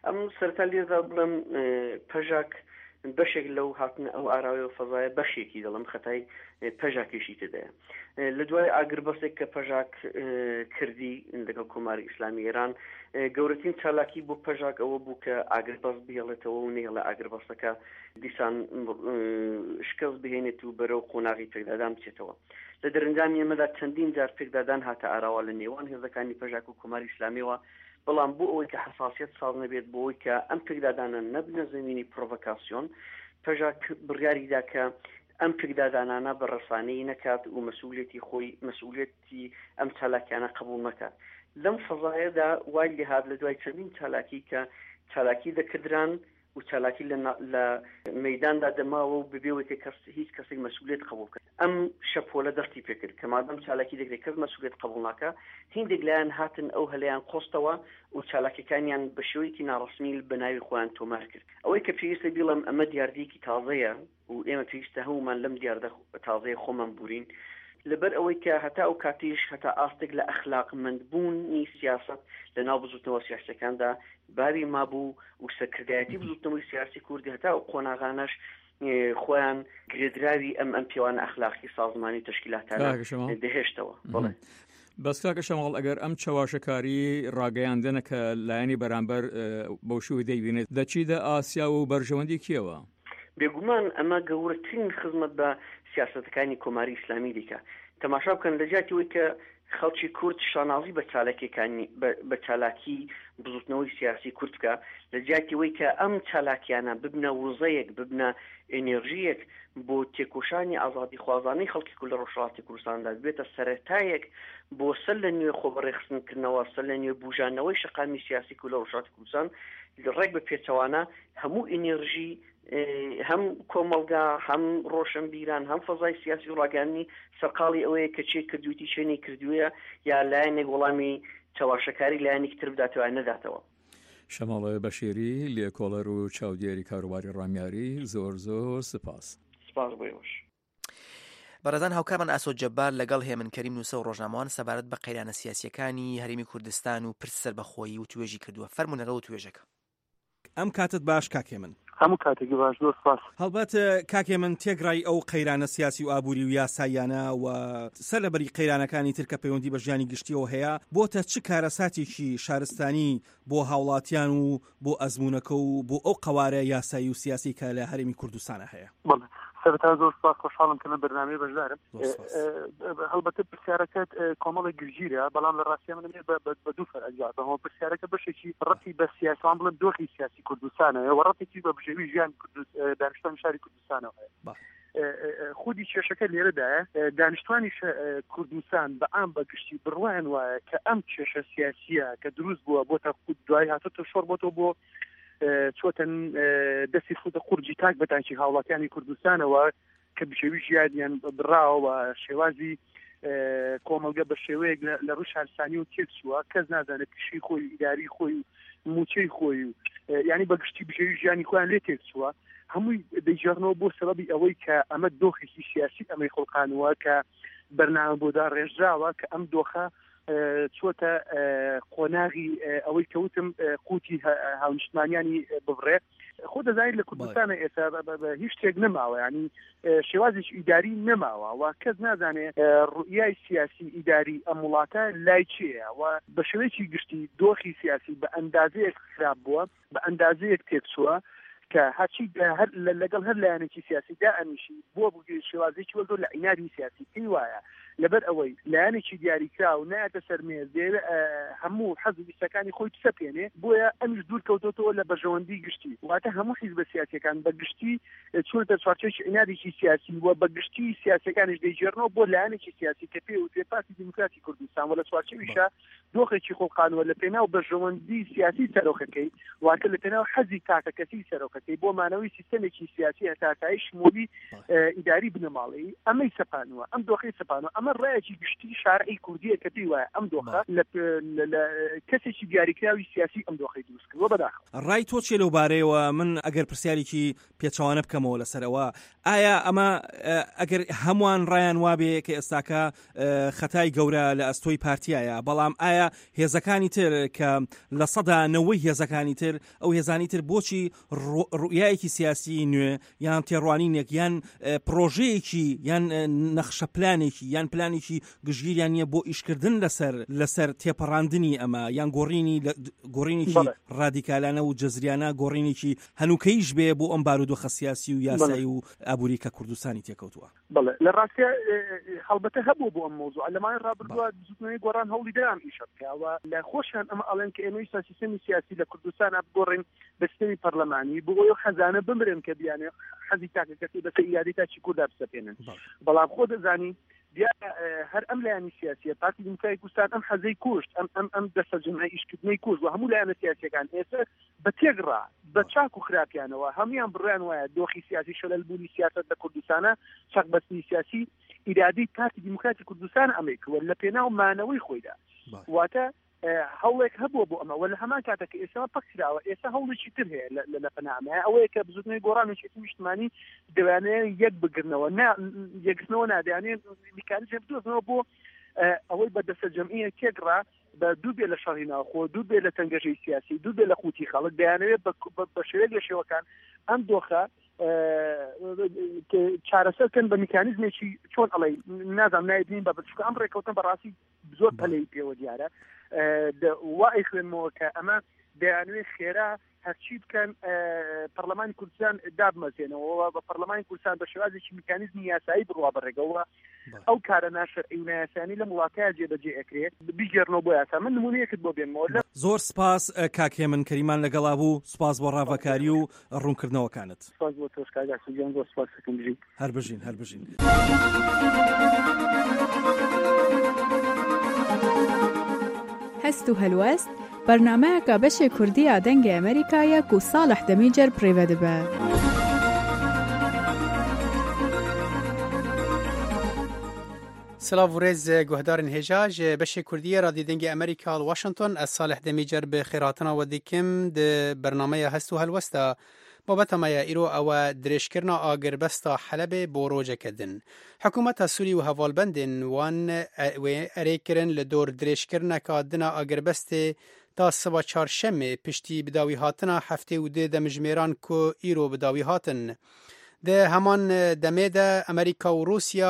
ئەم سەرتا لێدا بڵم پەژاک بەشێک لەو هاتن ئەو ئاراوی و فەزایە بەشێکی دەڵم خەتای پەژاکێشی تدایە لە دوای ئاگربەسێک کە پەژاک کردی لەگەڵ کۆماری ئیسلامی ئێران گەورەترین چالاکی بۆ پەژاک ئەوە بوو کە ئاگربەس بهێڵێتەوە و نێڵە ئاگربەسەکە دیسان شکەست بهێنێت و بەرەو قۆناغی پێکدادان بچێتەوە لە دەرەنجامی ئەمەدا چەندین جار پێکدادان هاتە ئاراوە لە نێوان هێزەکانی پەژاک و کۆماری ئیسلامیەوە بەڵام بۆ ئەوەی کە حساسیت ساز نەبێت بۆ ئەوەی کە ئەم پێکدادانە نەبنە زمینی پرۆڤۆکاسیۆن پەژاک بڕیاریدا کە ئەم پێکدادانانە بە ڕەسانەی نەکات و مەسئولیەتی ئەم چالاکیانە قبول نەکات لەم فەزایەدا وای لێهات لە دوای چەندین چالاکی کە چالاکی دەکردران و چالاکی لە مەیداندا دەماوە و ببێەوەی کە هیچ کەسێک مەسئولیت قبول کرد ئەم شەپۆلە دەستی پێکرد کە مادەم چالاکی دەکرێت کەس مەسئولیت قبول ناکە هیندێک لایەن هاتن ئەو هەلەیان قۆستەوە و چالاکیەکانیان بە شێوەیەکی ناڕەسمی بە ناوی خۆیان تۆمار کرد ئەوەی کە پێویستە بیڵم ئەمە دیاردەیەکی تازەیە و ئێمە پێویستە هەمومان لەم دیاردە تازەیە خۆمان بورین لەبەر ئەوەی کە هەتا ئەو کاتیش هەتا ئاستێک لە ئەخلاقمەندبوونی سیاست لە ناو بزوتنەوە سیاسەکاندا باری مابوو و سەرکردایەتی بزوتنەوەی سیاسی کوردی هەتا ئەو قۆناغانەش خۆیان گرێدراوی ئەم پیاوانە ئەخلاقی سازمانی تشکیلاتانە دەهێشتەوە بڵێ بەس کاکە شەماڵ ئەگەر ئەم چاواشەکاری ڕاگەیاندنە کە لایەنی بەرامبەر بەو شوی دەیبینێت دەچیدە ئاسیا و بەرژەوەندی کێوە بێگومان ئەمە گەورەترین خزمەت بە سیاسەتەکانی کۆماری ئیسلامی دیکە تەماشا بکەن لە جاتیەوەی کە خەڵکی کورد شانازی بە چالاکی بزوتنەوەی سیاسی کورد بکە لە جاتیەوەی کە ئەم چالاکیانە ببنە وزەیەک ببنە ئێنێرژیەک بۆ تێکۆشانی ئازادی خوازانەی خەڵکی کورد لە ڕۆژهەڵاتی کوردستاندا بێتە سەرەتایەک بۆ سەر لە نوێ خۆبەڕێخستنکردنەوە سەر لە نوێ بوژانەوەی شەقامی سیاسی کورد لە ڕۆژهەڵاتی کوردستان ڕێک بە پێچەوانە هەموو ئێنێرژی هەم کۆمەلگا هەم ڕۆشنبیران هەم فەزای سیاسی و ڕاگەاندنی سەرقاڵی ئەوەیە کە چێ کردویتی چێنی کردووە یا لایەنێک وەڵامی چاواشەکاری لایەنێکی تر بداتەوە نەداتەوە شەماڵە بەشێری لێکۆڵەر و چاودێری کاروباری ڕامیاری زۆر سپاس بۆیەوەش بەڕێزان هاوکارمان ئاسۆ جەبار لەگەڵ هێمن کەریم نووسە و ڕۆژنامەوان سەبارەت بە قەیرانە سیاسیەکانی هەرێمی کوردستان و پرس سەربەخۆیی و توێژی کردووە فەرمونەرە و توێژەکە ئەم کاتت باش کاکێ من هەموو کاتێکی باش زۆر سپاس هەڵبەت کاکێ من تێگڕای ئەو قەیرانە سیاسی و ئابووری و یاساییانە و سەر لەبەری قەیرانەکانی تر کە پەیوەندی بە ژیانی گشتیەوە هەیە بۆتە چ کارەساتێکی شارستانی بۆ هاوڵاتیان و بۆ ئەزمونونەکە و بۆ ئەو قەوارە یاسایی و سیاسی کە لە هەرێمی کوردستانە هەیە سەرەتا زۆر سپاس خۆشحاڵم کە لە بەرنامەی بەشدارم هەڵبەتە پرسیارەکەت کۆمەڵێک گژیرە بەڵام لە ڕاستیان من بە دوو فەرەجاتەوە پرسیارەکە بەشێکی ڕەتی بە سیاسان بڵێن دۆخی سیاسی کوردستانەوە و ڕەتێکی بە بژێوی ژیان دانیشتوانی شاری کوردستانەوە هەیە خودی کێشەکە لێرەدایە دانیشتوانی کوردستان بە ئام بەگشتی بڕوایان وایە کە ئەم کێشە سیاسیە کە دروست بووە بۆتە خود دوای هاتۆتە شۆڕ بۆتەوە بۆ چۆتەن دەستی خودە قورجی تاک بەتاکی هاوڵاتیانی کوردستانەوە کە بشێوی ژیانیان بڕاوە شێوازی کۆمەلگە بە شێوەیەک لە ڕوو شارستانی و تێکچووە کەس نازانێت پیشی خۆی ئیداری خۆی موچەی خۆی و یعنی بەگشتی بشێوی ژیانی خۆیان لێ تێکچووە هەمووی دەیژێڕنەوە بۆ سەبەبی ئەوەی کە ئەمە دۆخێکی سیاسی ئەمەی خەڵقانەوە کە بەرنامە بۆدا ڕێژراوە کە ئەم دۆخە چۆتە قۆناغی ئەوەی کەوتم قوتی هاونیشتمانیانی ببڕێ خۆ دەزانیت لە کوردستانە ئێستا هیچ شتێک نەماوە ینی شێوازێک ئیداری نەماوە و کەس نازانێ ڕوئیای سیاسی ئیداری ئەم وڵاتە لای چییە و بە شێوەیەکی گشتی دۆخی سیاسی بە ئەندازەیەک خراپ بووە بە ئەندازەیەک تێکچووە کە هەرچی لەگەڵ هەر لایەنێکی سیاسی دائەنیشی بۆ شێوازێکی وەزۆر لە عیناری سیاسی پێی وایە لەبەر ئەوەی لایەنێکی دیاریکرا و نایەتە سەرمێز دێوێ هەموو حەزب ویستەکانی خۆی سەپێنێ بۆیە ئەمیش دوور کەوتۆتەوە لە بەژەوەندی گشتی واتە هەموو حیزب سیاسیەکان بە گشتی چۆنتە چوارچێکی عینارێکی سیاسی وە بە گشتی سیاسەکانیش دەیجێڕنەوە بۆ لایەنێکی سیاسی کە پێ وتێ پارتی دیموکراتی کوردستان وە لە چوارچێویشە دۆخێکی خۆڵقانەوە لە پێناو بەژەوەندی سیاسی سەرۆکەکەی واتە لە پێناو حەزی تاکەکەسی سەرۆکەکەی بۆ مانەوەی سیستەمێکی سیاسی هەتاکایی شمولی ئیداری بنەماڵی ئەمەی سەپانوە ئەم دۆخەی سەپانوە ئەمە ئەمە ڕێیەکی گشتی شارعی کوردیە کە پێی وایە ئەم دۆخە لە کەسێکی دیاریکراوی سیاسی ئەم دۆخەی دروست کردووە بەداخەوە. ڕای تۆ چێ لەو بارەیەوە؟ من ئەگەر پرسیارێکی پێچەوانە بکەمەوە لەسەرەوە، ئایا ئەمە ئەگەر هەمووان ڕایان وابێ کە ئێستاکە خەتای گەورە لە ئەستۆی پارتیایە، بەڵام ئایا هێزەکانی تر کە لە سەدا 90 هێزەکانی تر ئەو هێزانی تر بۆچی ڕوئیایەکی سیاسی نوێ یان تێڕوانینێک یان پرۆژەیەکی یان نەخشە پلانێکی یان پلانێکی گژگیریان نییە بۆ ئیشکردن لەسەر تێپەڕاندنی ئەمە یان گۆڕینێکی ڕادیکالانە و جەزریانە گۆڕینێکی هەنووکەیش بێ بۆ ئەم بارودۆخە سیاسی و یاسایی و ئابووری کە کوردستانی تێکەوتووە؟ بەڵێ لە ڕاستیە هەڵبەتە هەبوو بۆ ئەم مۆزوع لەمای ڕابردووە زودنەوەی گۆڕان هەوڵی دەیان ئیشە بکەوە لە خۆشیان ئەمە ئەڵێن کە ئێمەی سیستەمی سیاسی لە کوردستانە بگۆڕین بە سیستەمی پەرلەمانی بۆ ئەو خەزانە بمرن کە بیانێ حەزی تاکەکەسی بەسەر ئیادی تاچی کووردا بسەپێنن. بەڵام خۆ دەزانی دیارە هەر ئەم لایانی سیاسیە پارتی دیموکراتی کوردستان ئەم حەزەی کوشت ئەم دەستە جەمعی ئیشکردنەوەی کوشت و هەموو لایەنە سیاسیەکان ئێستا بە تێگڕا بە چاک و خراپیانەوە هەمویان بڕیان وایە دۆخی سیاسی شەلەلبوونی سیاست لە کوردستانە چاکبەستی سیاسی ئیرادەی پارتی دیموکراتی کوردستان ئەمریکا لە پێناو مانەوەی خۆیدا واتە هەوڵێک هەبووە بۆ ئەمە ولا هەمان کاتەکە ئێستا پەکراوە ئێستا هەوڵێکی تر هەیە لە پەنامەیە ئەوەیە کە بزودنەوەی گۆڕانێکی نیشتمانی دەوانەیە یەک بگرنەوە یەکگرتنەوە نادەیانێت میکانیزم بدۆزنەوە بۆ ئەوەی بە دەستە جەمعیە تێگڕا بە دوو بێ لە شەڕی ناوخۆ دوو بێ لە تەنگەژەی سیاسی دوو بێ لە قوتی خەڵک دەیانەوێت بە شێوەیەک لە شێوەکان ئەم دۆخە چارەسەرکەن بە میکانیزمێکی چۆن ئەڵێ نازانم نایدین بە بچکە ئەم ڕێکەوتن بەڕاستی زۆر پەلەی پێوە دیارە وای خوێنمەوە کە ئەمە دەیانوێت خێرا هەرچی بکەن پەرلەمانی کوردستان دابمەزێنەوە بە پەرلەمانی کوردستان بە شێوازێکی میکانیزمی یاسایی بڕوا بەڕێگەوە ئەو کارە ناشەرعی و نایاسانی لە وڵاتەیە جێبەجێ ئەکرێت بگێڕنەوە بۆ یاسا. من نمونەیەکت بۆ بێنمەوە. زۆر سپاس کاکێمن کەریمان لەگەڵا بوو، سپاس بۆ ڕاوەکاری و ڕوونکردنەوەکانت. سپاس بۆ تۆش کاگاسوجیان زۆر سپاس دەکەم بژین. هەر بژین هەر بژین. هەست و هەلوەست بەرنامەیەکە بەشێ کوردیە دەنگی ئەمریکایە و ساڵح دەمیجەر پڕێوە دەبە. سلااو ڕێز گوهدارن هێژاژ بەشێ کوردیە رادی دەنگی ئەمریکا واشنگتن ئە ساڵح دەمیجەر بە خێراتنەوە دیکەم بەرنامەیە هەست و هەلوەستە بابەتەمەیە ئیرۆ ئەوە درێژکردنا ئاگربەستا حەلەبێ بۆ ڕۆژەکەدن. حکوومەتە سووری و هەڤاڵبەندên وان ئەرێکردن لە دۆر درێژکردنەکە دنا ئاگربەستێ تا سبا چارشەمێ پشتی بداوی هاتنە هەفتێ و دێ دەمژمێران کۆ ئیرۆ بداوی هاتن. دە هەمان دەمێدە ئەمریکا و رووسیا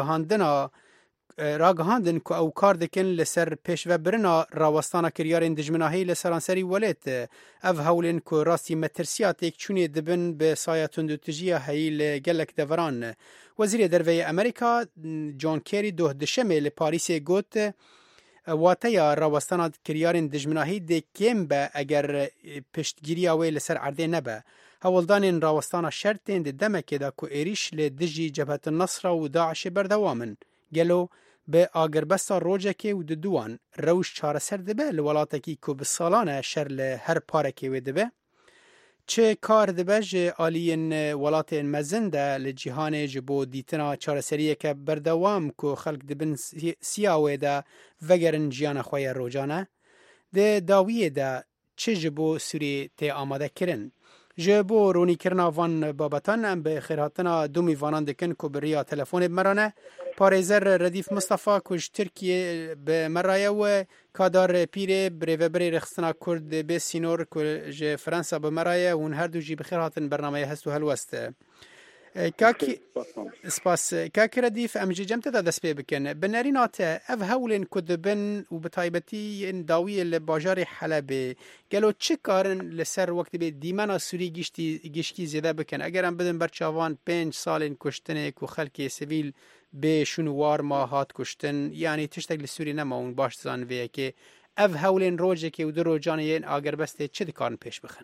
راگەهاندن کو ئەو کار دەکەن لەسەر پێشڤەبرنا ڕاوەستانە کریارên dijminahî لە سەرانسەری وەلێت ئەv هەولên ku rastî metirsiya têkçûnê dibin bi saya tundutijiya heyî li gelek deveran. Wezîrê derveyê Amerîka John Kerry dohdişemê li Parîsê got wateya rawestana kiryarên dijminahî dê kêm be eger piştgiriya wê li ser erdê nebe. Hewaldanên rawestana şertên di demekê da ku êriş li dijî Cebhetin Nesra û Daişê berdewam in. Gelo bi agirбesta rojekê û di duwan rewş çareser dibe li welatekî ku bi salan e şer li her parekê wê dibe? Çi kar dibe ji aliyên welatên mezin de li cîhanê ji bo dîtina çareseriyeke berdewam ku xelk dibin siya wê de vegerin jiyana xwe ya rojane? Di dawiyê de çi ji bo Sûriyê tê amadekirin? Ji bo ronîkirina van babetan em bi xêrhatina du mîvanan dikin ku bi riya telefonê bimerane. Parêzer Redîf Mustafa ku ji Tirkiye bi meraye we Kadar Pîrê birêveberê rexistina Kurd bê sînor ku ji Fransa bi meraye hûn her du jî bi xêr hatin bernameyê hest û helwest. Spas Kakî Redîf em jî cem te de dest pê bikin. Bi nerîna te ev hewlên ku dibin û bi taybetî yên dawiyê li bajarê Helebê gelo çi karin li ser wektî bê dîmena Sûrî giştî zêde bikin? Eger em bidin berçavan 5 salên kuştinê ku xelkê sivîl bê şûnwar ma hat kuştin yanî tiştek li Sûrî nema hûn baş dizan vêyekê ev hewlên rojekê û du rojanê yên agirبestê çi dikarin pêş bixin?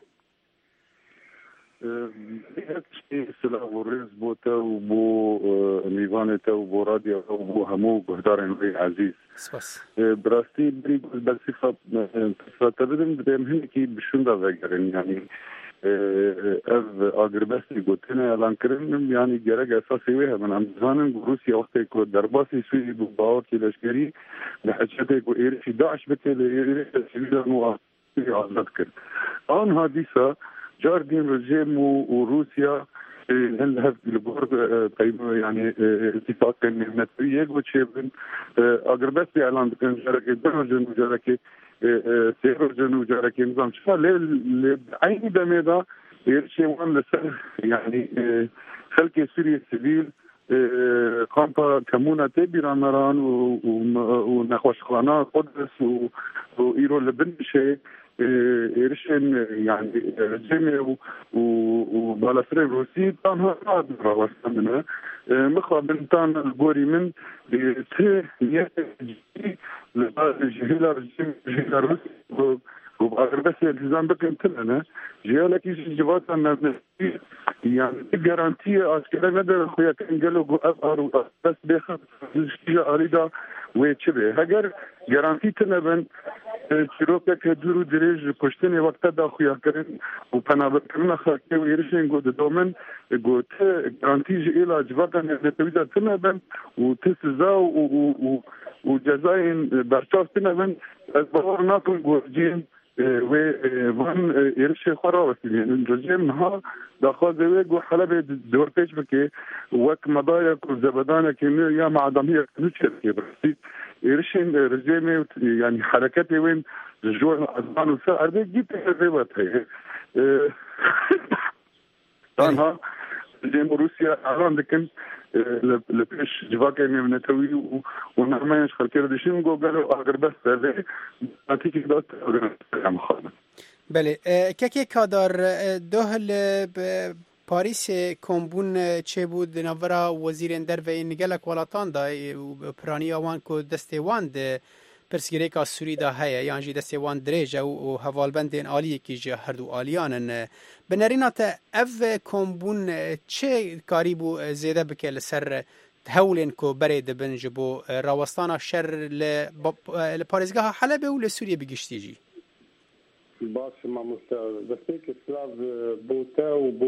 سلااو ڕێز بۆ تە و بۆ میوانێتە و بۆ رادیۆ و بۆ هەموو گوهدارên wê عزیز براستی بری بەسیفاتە بدم دەبێ هەندێکی بشوندا vegerin yani اف اگرباسی گوتنه اعلان کردن یعنی گرگ اساسی ویه من امزانن روسیا وقتی که درباسی سوی باور که لشکری به حجته که ایرشی داعش بکه ایرش سویدان و آزاد کرد آن حادثه جاردین رژیم و روسیا هل الجور طيب يعني اتفاق النتوية وشيبن أقربت إعلان كان جارك درجن وجارك سيرجن وجارك نظام شو ليه عيني دميدا يرشيوان لسه يعني خلق سوريا السبيل قامت كمونة تبيران مران ونخوش خلانا قدس وإيرو لبنشي إيرشين يعني جميع وبالفرين روسي تانها راد رواستا منها مخوا بنتان البوري من تي نياتي لجهيلا رجيم جهيلا روسي وبأغربس الالتزام بكم تلنا جيالك يجبات أن يعني جارانتية أشكال مدى خويا كان قالوا أفعر بس بيخط الشيء أريدا ويتشبه هجر جارانتي تنبن شروكا كدورو دريج كشتني وقت دا خويا كرن وبنابر كرنا خاكي ويرشين قد دومن قد جارانتي جيلا جباتا نتويدا تنبن وتسزا وجزاين برشاف تنبن أزبار ناكم قوجين وان يرشي خراوة يعني الرجيم ها داخل زواج وحلبة دور بيش بكي وك مضايق وزبدانة كمية يا معدمية نشر كي برسي يرشي الرجيم يعني حركاتي وين الجوع أزمان وساعة دي جيت الزوات هي طانها الرجيم روسيا أعلان لكن لبيش جواكي من نتوي ونعمين شخلكير ديشين قالوا أغر بس هذا نتيجة دات أغر مخالف بله که کادر دوهل پاریس کمبون چه بود نورا وزیر در و این گلک ولاتان دا پرانی آوان که دسته وان ده پرسگیره که سوری دا هیا یعنی جی دسته وان دریجه و حوالبند این آلیه که جی هر دو آلیانن بنرینات اف کمبون چه کاری بو زیده بکه لسر هولین که برید بن جبو راوستان شر لپارزگاه حلبه و لسوریه بگشتی جی باش دستێک سلااف بۆ تا و بۆ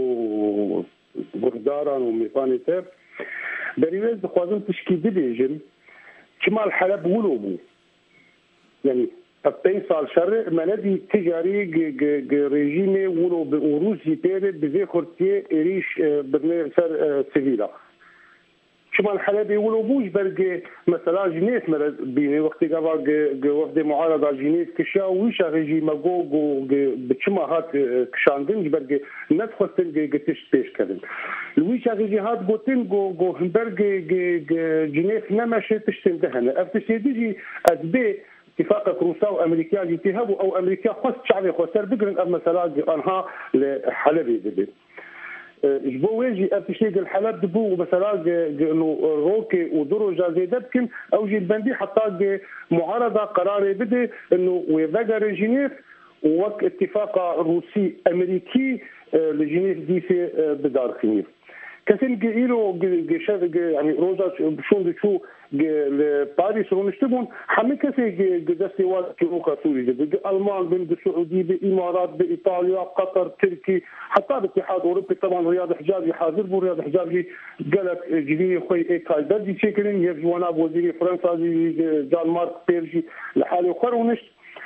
گوهداران و میفانی تر بەریوێز دەخوازم پشکی ببێژم چمال حەلەب ولۆ بوو یعنی پێی ساڵ شەڕ مەنەدی تجاری رژیمê ولۆ و رووسی پێرێ بزێ خورتیێ عێریش برنێ سەر سڤیلا شمال حلبي ولو بوش برجع مثلا جنيت مرة بيني وقت جابا وفد معارضة جنيت كشا ويش رجيم جو بتشما هات كشاندين برجع ندخل تلقى قتش بيش كذا الويش رجيم هات قتين جو برجع جنيت نمشي تشتم دهنا أفتشي ديجي أزبي اتفاق روسا وأمريكا يتهابوا أو أمريكا خص شعبي خسر بقرن أب مثلا أنها لحلبي دبي جبو ويجي أفتشيق الحلب دبو مثلا إنه روكي ودروجة زي دبكن أو جي البندي حتى معارضة قرار بدي إنه ويفجر جنيف ووك اتفاق روسي أمريكي لجنيف دي في بدار خنيف كثير جيلو يعني روزا شون بشو لباريس ونشتبون حمي كثير دستي والكروكا سوري بالألمان بالسعودية بالإمارات بإيطاليا قطر تركي حتى بالاتحاد الأوروبي طبعا رياض حجازي حاضر بو رياض حجازي قالك جديد خوي إيكاي بدي شكلين يرجوانا بوزيري فرنسا جان مارك بيرجي لحالي أخر ونشت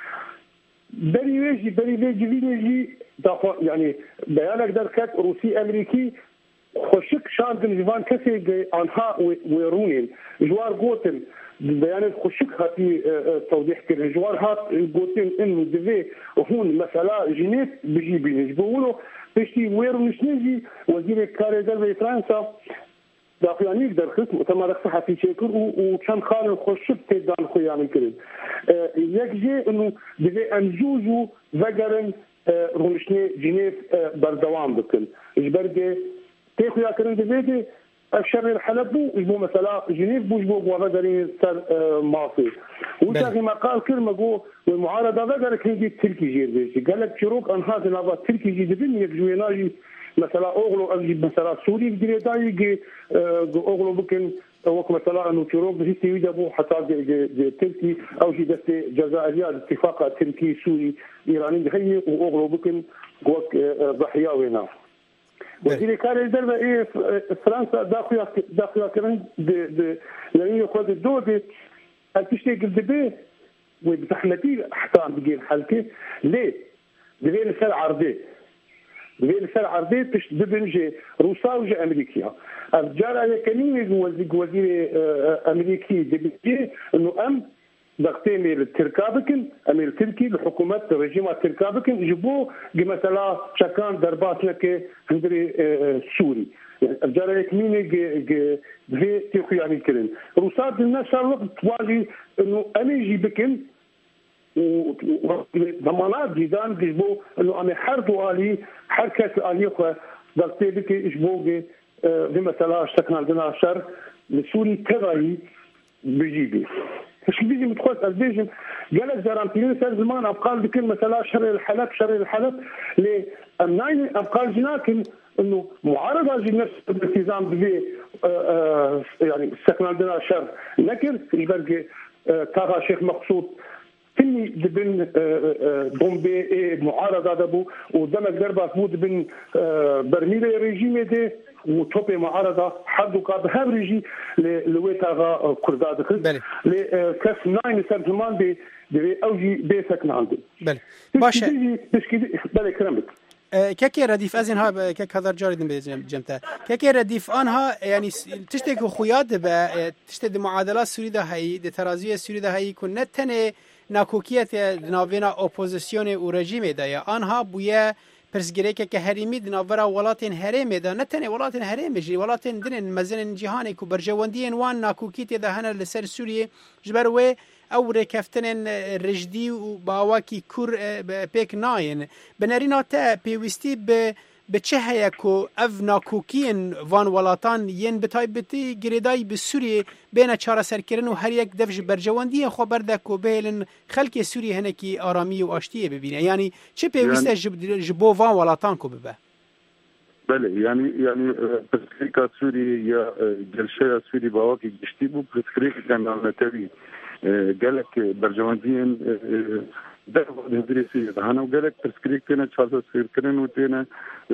بري ويجي فينيجي يعني بيانك دركات روسي أمريكي خوشك شاندن جوان كسي عنها ويرونين جوار قوتن بيانات خوشك هاتي توضيح كده جوار هات قوتن انه دفي هون مثلا جنيت بيجي بينج بقولوا بيشتي ويرونش نجي وزير الكاري دل فرنسا داخلاني يقدر خصم مؤتمر صحفي شكر وكان خالد خوشك تدان خويا يعمل كده يكجي انه دفي انجوجو فقرن رونشني جنيف بردوام بكل جبرجي تيخو يا كريم دبيتي الشر الحلب بو مثلا جنيف بو وغادرين سر ماصي وتاغي مقال كلمه جو والمعارضه غادر كيجي تركي جيرجي قال لك شروق انهاز نبا تركي جي دبن يجويناجي مثلا اوغلو اجي مثلا سوري دايجي اوغلو بكن وقت مثلا انه شروق بهيتي يدبو حتى تركي او جي دستي جزائريه اتفاق تركي سوري ايراني هي واوغلو بكن وەک ضحیا وێنا وەزیری کاری دەربە فرانسا داخویاکردن لەنی خۆ دۆ بێت هەر تشتێک دەبێ وی بزەحمەتی حتان بگیر حەلکێ لێ دەبێ لەسەر عەردێ دەبێ لەسەر عەردێ پشت ببن ژێ رووسا و ژێ ئەمریکیا ئەف جارا یەکەمینێک وەزیری ئەمریکی دەبێ ئەنو ئەم دەختێمێ ترکا بکن ئەمێ ترکی لە حکوومەت ڕژیما ترکا بکن ji بۆ مثلا چەکان دەرباس نەکێ هەندێ سووری جارا یەکمینێک دوێ تێخویانی کردن رووسا دنەسا وەقت توازی ئەمێژی بکن ضمانات دیدان گشت بۆ ئەمێ هەر دووالی هەر کەس ئالیە خۆ دەستێ بکە ئش بۆ مثلا شتەکاندنا شەر لە سووری تەغایی بژی بێ تشبيهي متخوص البيجن قالك زرامتين سال زمان ابقال بكل مثلا شر الحلب لأمناين ابقال جناكن انه معارضه نفس الالتزام به يعني السكن عندنا شر لكن البرق تاغا شيخ مقصود فيني دبن بومبي معارضه دبو ودمك دربا فود بن برميل ريجيم دي وتوبي معارضه حد وقاد هبريجي لويتاغا كرداد لكاس ناين سنتمان بي اوجي بيسك عندي بله باشه بله كرمك كاكي رديف ازين ها كاك هذا جاردن بجمتا كاكي رديف انها يعني تشتكي خويات تشتد معادلات سوريا هي دي ترازيه سوريا هي كنا تنه ناکوکیت ناوینا اپوزیسیون و رژیم ده آنها بویا پرسگیری که هریمی دناورا ولاتین هرم ده نه تنه ولاتین هرم جی ولاتین دنن مزن جهانی کو برجواندین وان ناکوکیت ده هنر لسر سوریه جبر و او رکفتن رجدی و باواکی کور پیک ناین بنرینا تا پیوستی به چه هیا کو اف ناکوکین وان ولاتان ین بتایبتی گریدای به سوریه بین چاره سرکرن و هر یک دفج برجواندی خبر ده کو بهلن خلک سوریه هنکی آرامی و آشتیه ببینه یعنی چه پیوسته جبو وان ولاتان کو ببه بله یعنی پسکریکا سوری یا جلشه سوری باواکی گشتی بو پسکریک کنالتوی گلک برجواندین در هندرسی دهانو گلک پرسکریک تنه چالس سرکرن و تنه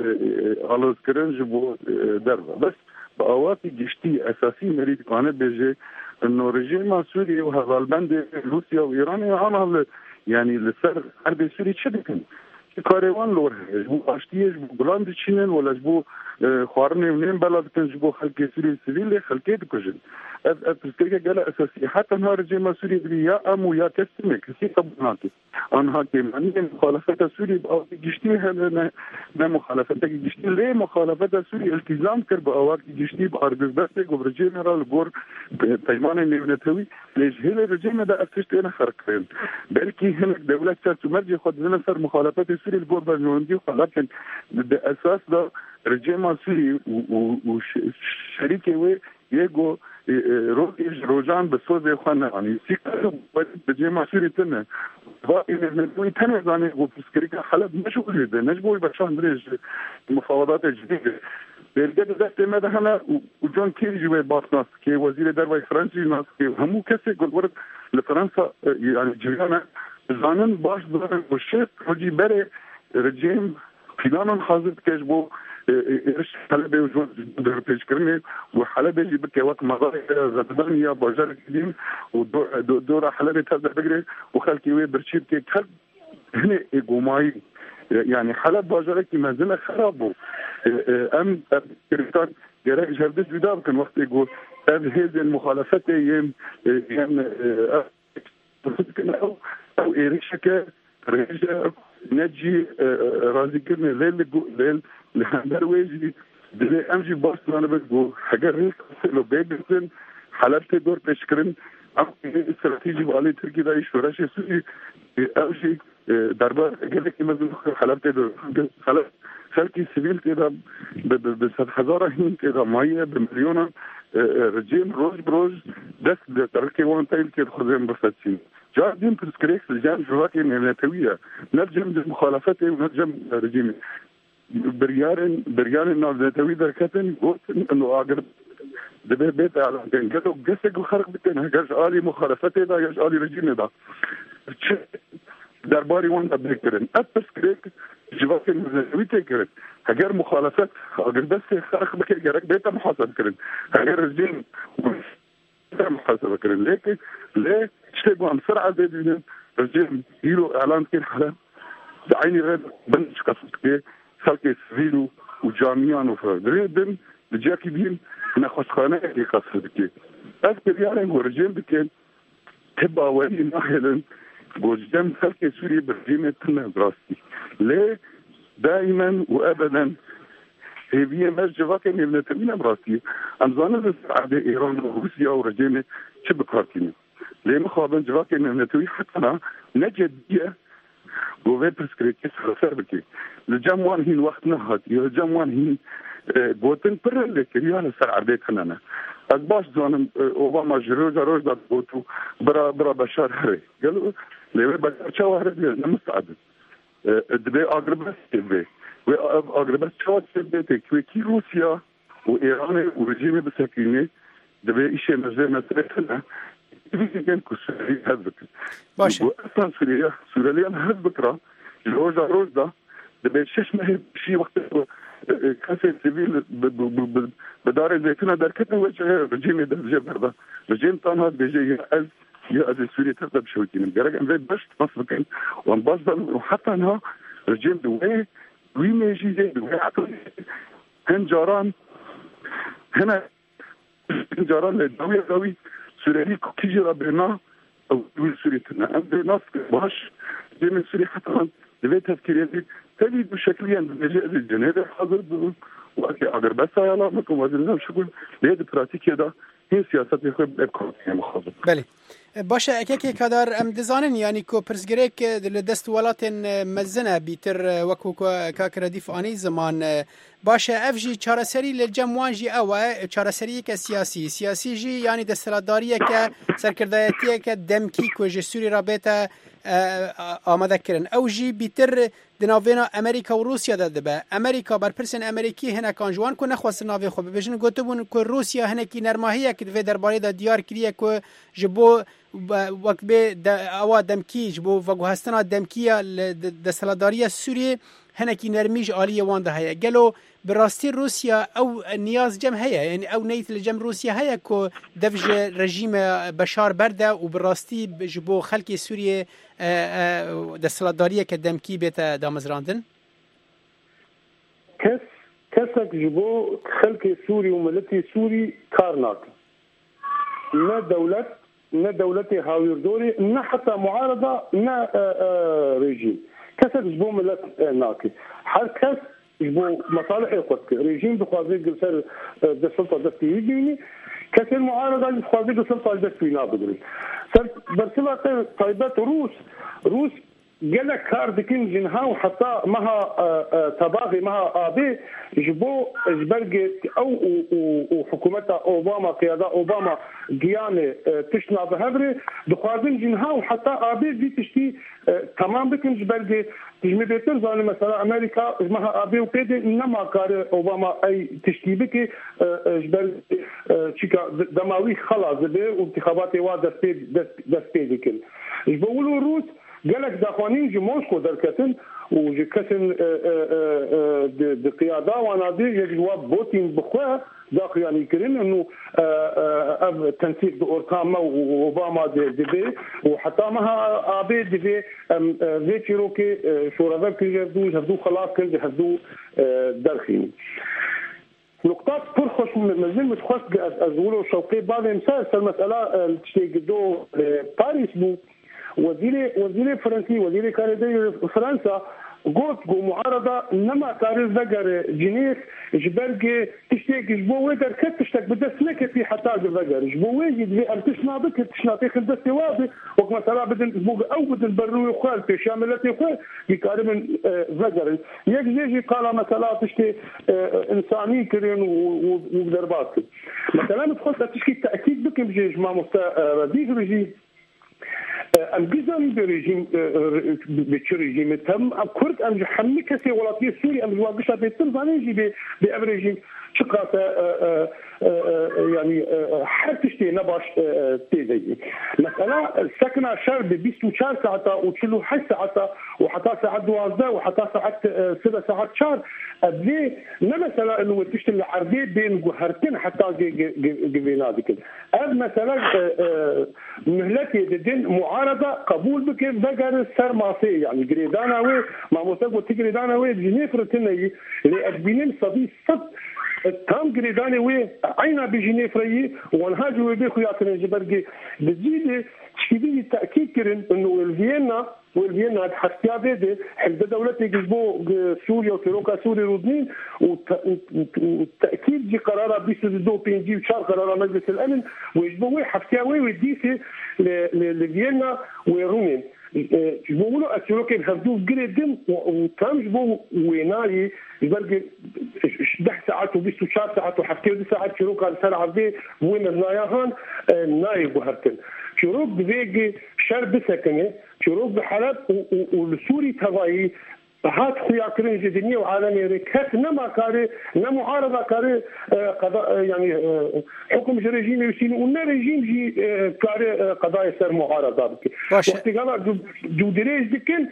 آلوز کرن جبو در بس با آواتی گشتی اساسی مرید کانه بجه انه رژیم سوری و هزالبند روسیا و ایران آنها یعنی لسر حرب سوری چه بکن کاروان لور جبو آشتیه جبو بلند چینن ولا جبو خوارنه ونين بلد كان جبو خلق سوري سيفيل خلقه دكوجن التذكير قال اساسي حتى نهار رجيم سوري يا ام ويا كسمه كسي طبنات انها كمان مخالفه سوري او جشتي هنا مخالفه جشتي ليه مخالفه سوري التزام كر باوات جشتي بارغز بس جو جنرال غور تجمان النيونتوي ليش هل الرجيم ده افتشت انا فرقين بلكي هنا دوله تمرجي خد لنا صار مخالفه سوري الغور بنوندي لكن بالاساس ده رجيم سوري وشريكه وي يجو روجان بسوز خانه يعني سيكو بجمع سوري تنه وإن تنه يعني وفسكريكا حلب مشغول جدا نجبوي بشان دريج مفاوضات جديدة بالجد ذات ماذا هنا وجون كيري جوي باسناس كي وزير دروي فرنسي ناس كي همو كسي قلت ورد لفرنسا يعني جيانا زانن باش زانن وشيت رجي بري رجيم فلان حاضر كجبو إيش حلبة وجود دربيش كرني وحلبة اللي بكي وقت مضايق زبدانية بجار قديم ودورة حلبة تبدأ بقري وخلكي وي برشيب كي خلق هنا إقوماي يعني حلب بجار كي مازلنا خرابو أم كريتان جراك جردش بداب كان وقت يقول هذه المخالفات يم أو إيريشك رجع نجي رازي كرني ليل لهندر ويجي دلي امجي باستان بقول حاجه ريك لو بيجن حالات دور تشكرن ام استراتيجي بالي تركي دا شورش سي اوشي دربا قال لك مثلا حالات دور خلاص خلكي سيفيل كده ب7000 هين كده ميه بمليون رجيم روج بروج دس تركي وان تايل كده خزين بفتين جاردين برسكريكس الجان جواتي نتويه نرجم المخالفات ونرجم رجيمي بريان نتوي دركتن قلت انه اقرب دبي بيت على كان كده قسق وخرج بتن هاجش علي مخالفات ده هاجش علي رجيمي ده درباري وان بكرن أتسكريك جواك المزنوي تكرن هجر مخالفات هجر بس خرق بك جرك بيت محاسب كرن هجر الجن محاسب كرن ليك ليه تشتغل عن سرعة زي الجن يلو إعلان كين حلا عيني غير بنش قصدك خلق سفيلو وجامعان وفردين بجاكي بين ناخذ خانة اللي قصدك أذكر يعني هو رجيم بكين تبقى أولي ناحية بوجدان خلق سوريا برجيمة براسي ليه دائما وأبدا هي مرجفة كان يبنى تمين براسي أمزانا بالسعادة إيران وروسيا ورجيمة شبكارتين ليه مخابن جفا كان يبنى توي حتى نجدية وفي برسكريكي سربكي الجاموان هين وقت نهات الجاموان هين بوتن برلك ريال سر عرديت خنانا أكباش زانم أوباما جروج داد بوتو برا بشار هري قالوا ليه بشار شو هري نمستعد دبي أقرب سبب وأقرب شو سبب تكوي روسيا وإيران ورجيم بسكينة دبي إشي مثلا كان كسوري هذبك باش وأصلا سوريا هذبكرا روج دا دبي شش ما هي شيء وقت كاسة سيفيل بدار الزيتونة دركتنا وجه رجيم درجة بردا رجيم طانها بيجي يا أزي سوريا تبدأ بشوتين الجرج أنزل باش تفصل وانبصل وحتى أنها رجيم دوي ما يجي زي دوي عطل هن جاران هنا جاران للدوية قوي سوريا كيجي ربنا أو دوي سوريا تنا أنزل ناس باش جي من سوريا حتى دبي تفكيري تجد بشكليا بنجاز الجنازة حاضر وأكي أقر بس يا الله مكم وزننا شكل ليه براتيكي دا هي سياسات يخوب إبقاط يعني مخاطب بله باشه اکی کدار ام دزانن یعنی کو پرسگریک دست ولاتن مزنه بیتر وکو که ردیف آنی زمان باشه افجی چارەسەری للجموان جی اوه چارەسەری که سیاسی جی یعنی دستلاتداری که سرکردایتی که دمکی که جی سوری رابطه آماده کرن او جی بیتر دناوینا امریکا و روسیا داده به امریکا بر پرسن امریکی هنه کانجوان که نخواست ناوی خوب ببیشن گوته بون که روسیا هنه کی نرماهیه که دوی درباره دا دیار کریه که جبو وقت به اوا دمکی جبو وگو هستنا دمکیه دستلاتداری سوریه هنه کی نرمیج آلیه وانده هیا گلو براستی روسیا او نیاز جم هیا یعنی او نیت لجم روسیا هیا که دفج رژیم بشار برده و براستی جبو خلق سوریه دستلاتداری که دمکی بیت دامزراندن کسک جبو خلق سوری و ملت سوری کار ناکن نه دولت هاویردوری نه حتی معارضه نه رژیم کسک جبو ملت ناکن هر کس جبو مصالح خودك رژیم بخوازی گلسر ده سلطه دستی یجینی کسی معارضه بخوازی گلسر دستی نابدری برسلة طيبات روس جل كار دكين جنها وحتى مها تباغي مها آبي جبو جبرجت أو وحكومتها أوباما قيادة أوباما جيانة تشنا بهبرة دخوازين جنها وحتى آبي دي تشتي تمام بكن جبرجت تجمع بيتر زاني مثلا أمريكا مها آبي وكده إنما كار أوباما أي تشتي بك جبرجت شيكا دماوي خلاص به وانتخابات وادر دست بيدكن جبولو روس قالك داخوانين جي موسكو دركتن وجي كتن دقيادة ونادي يجواب بوتين بخواه داخل يعني كرين انه تنسيق دورتاما واوباما دي بي وحتى مها ابي دي بي فيتي روكي شورابا كي هدو خلاص كل هدو درخين نقطات فرخش مازال متخص ازولو شوقي بعض المسائل المساله تشتي قدو باريس بو وزير فرنسي وزير كندي فرنسا قلت معارضة نما تاريخ ذكر جنيس جبرجي تشتاق جبوه در كت تشتاق بدس لك في حتى ذكر جبوه يدري أن تشنا بك تشنا تاخذ دس واضح وكما ترى بدن بوق أو بدن برو يخال في شاملات يخال بكارم ذكر يجي قال مثلا تشتي إنساني كرين ودربات مثلا تخص تشكي تأكيد بك بجي جماعة مسترديك بجي الجزم بريجيم بتشريجيم تم كرد أم حمي كسي ولاتي سوري أم الواقشة بيتم زانيجي بأبريجيم شقة يعني حتشتي نباش تيزي مسألة سكنة شرب بيستو شهر ساعة وتشلو 8 ساعات وحتى ساعات 12 وحتى ساعات 6 ساعات شهر أبدي مثلا إنه تشتغل عرضي بين جهرتين حتى جبينادي كده أب مثلا مهلتي دين معارضة قبول بك بقر السرماسي يعني جريدانا وي ما متقول تجريدانا وي جنيفرتني اللي أبينين صديق صد تام جريداني وي عينا بجنيفري ونهاجوا بخياتنا جبرجي بزيد شديد التأكيد كرن إنه الفيينا حتى بيده حد دولتي جزبو سوريا وتروكا سوريا رودنين والتأكيد جي قرارة بيسدو بينجي وشار قرارة مجلس الأمن ويجبوه حتى ويديسي لفيينا ورومين جبوه أتروكين هفدوه قريدم وكان جبوه ويناي يبقى 10 ساعات وبيستو 4 ساعات وحتى 10 ساعات شروكا سرعة بيه وين النايهان نايب وهرتن شروق بيجي شرب سكنه شروق بحلب والسوري تبعي هات خويا كرنج دنيا وعالمي ركات نما كاري نمعارضة كاري قضاء يعني حكم رجيم يسين ونا رجيم جي كاري قضايا سر معارضة وقت قال جو دريج دكن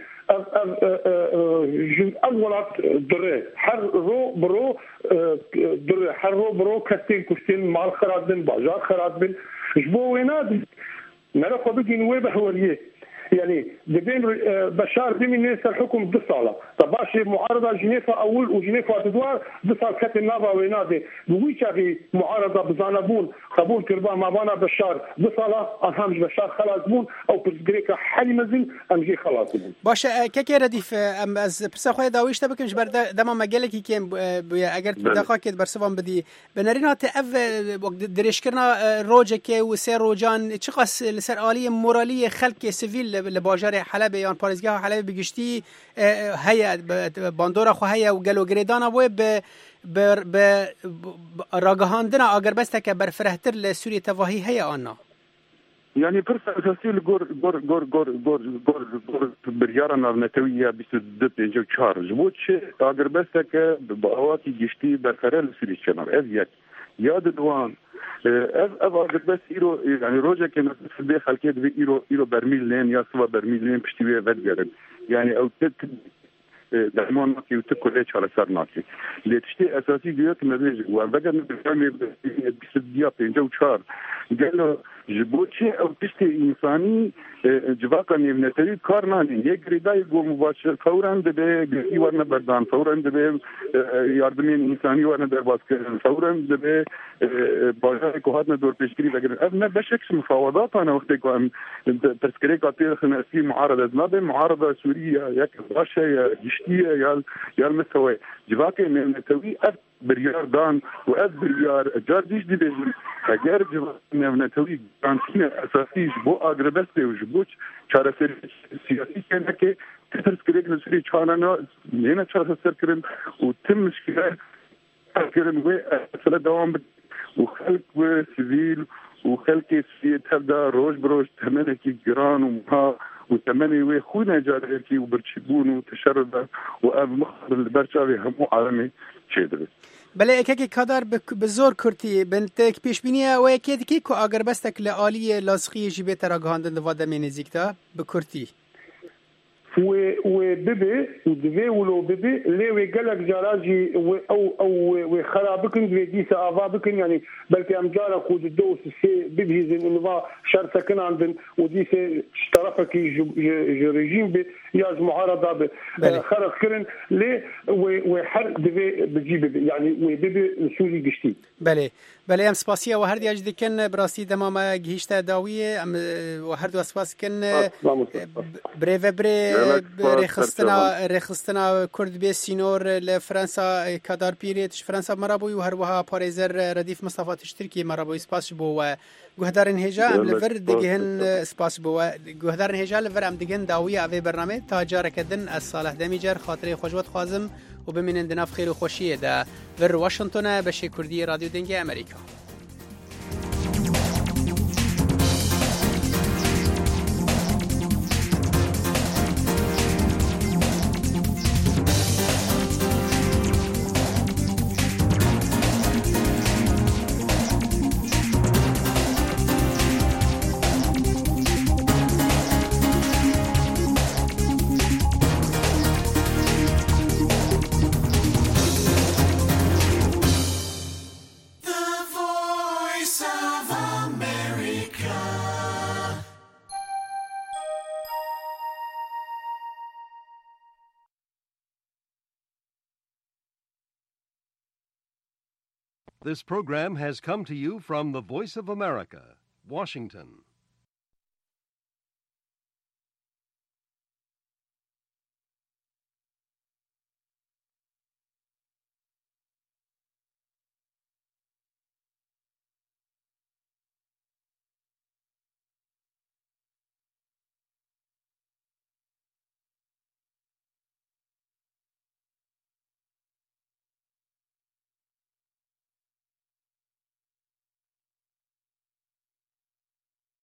أولات دري حر رو برو دري حر رو برو كتين كشتين مع الخراد بن باجار خراد بن جبو ويناد ملقوا بيجي نوابه حواليه يعني بين بشار بمن ناس الحكم بصالة طبعا معارضة جنيفا أول وجنيفا تدوار بصال كتن نافا وينادي بويشا في معارضة بزانبون قبول كربا ما بانا بشار بصالة أنهمش بشار خلاص بون أو برسجريكا حالي مزن أمجي خلاص بون باشه كي رديف ام از پرسا خو داویش تا بکنش بر دما مگله کی کیم اگر دقیقه که برسوان بدی بنرینا ته اف درش کرنا روجه که و سر روجان چه قص لسر عالی مورالی خلق سیویل لباجر حلب یا پاریزگاه حلب بگشتی هيا باندورا خو هيا و گلو گریدانا و به راگهاندنا اگر بس که بر فرهتر لسوریه تواهی هيا آنها يعني فرصة أساسية لجور بريارنا النتوية بسدد جو تشارج بوتش أجر بس كبأواتي جشتي برخرال سوري شنر أزيك ياد دوان أجر بس إيرو يعني روجا كنا في البيت خلكيت في إيرو برميل لين يا سوا برميل لين بشتويه بدجرن يعني أو دائما ماكي وتكل إيش على سر ماكي اللي تشتي أساسي جيت مبيج وبقى نبغى بسديات جو تشار قالوا جبوتشي أو تشتي إنساني جواكا نيفنتري كارناني يجري دا يقول مباشر فورا دبي يورنا بردان فورا دبي ياردمين إنساني ورنا درباس فورا دبي باجا كوهاتنا دور بيشكري لكن أنا بشكش مفاوضات أنا وقت كم تذكري كاتير خنا في معارضة ما بين معارضة سورية يا كباشة يا جشتية يا المستوى جواكا نيفنتري بريار دان وأب بريار جارديش دي بيجي أجر جواكا نيفنتري كانتين أساسي جبو أغربستي وجبوش شارع سياسي كنا كي تذكريك نسوري شاننا هنا شارع سركرن وتم مشكلة سركرن وأصل دوام وخلق وسيفيل وخلق سيد هذا روج بروج ثمانية كي جيران ومها وثمانية وخونا جاركي وبرشبون وتشرد وأب مخبر البرشاوي همو عالمي شيدرس بله اکی کادر بزور کرتی بنتک پیش بینیه و اکی دیگه که اگر بستک لعالی لازخی جیبه تراگهاندن دوادم نزیکتا بکرتی و ببي ودفي ولو ببي اللي ويقلق جاراجي او خرابكن دي سافابكن يعني بلكي ام جارك ودوس سي ببي زين انه شر سكن عندن ودي سي اشترفك ريجيم ياز معارضه خرج كرن لي وحر دفي بجيب يعني وببي سوري قشتي بله ام سپاسیه و هر دیاج دکن براسی دمام گهیشت داویه ام و هر دو سپاس کن بری رخصتنا کرد به سینور لفرانسا کادار پیریتش فرانسا مرابوی و هر وها پاریزر ردیف مصطفى تشترکی مرابوی سپاس بو و گهدارن هجا ام لفر دگهن سپاس بو و گهدارن هجا لفر ام دگهن داویه اوی برنامه تاجر کدن از صالح دمیجر خاطر خوشوت خوازم و بمینن دناف خیر و خوشیه ده ور واشنطن بشه کردی رادیو دنگ امریکا This program has come to you from the Voice of America, Washington.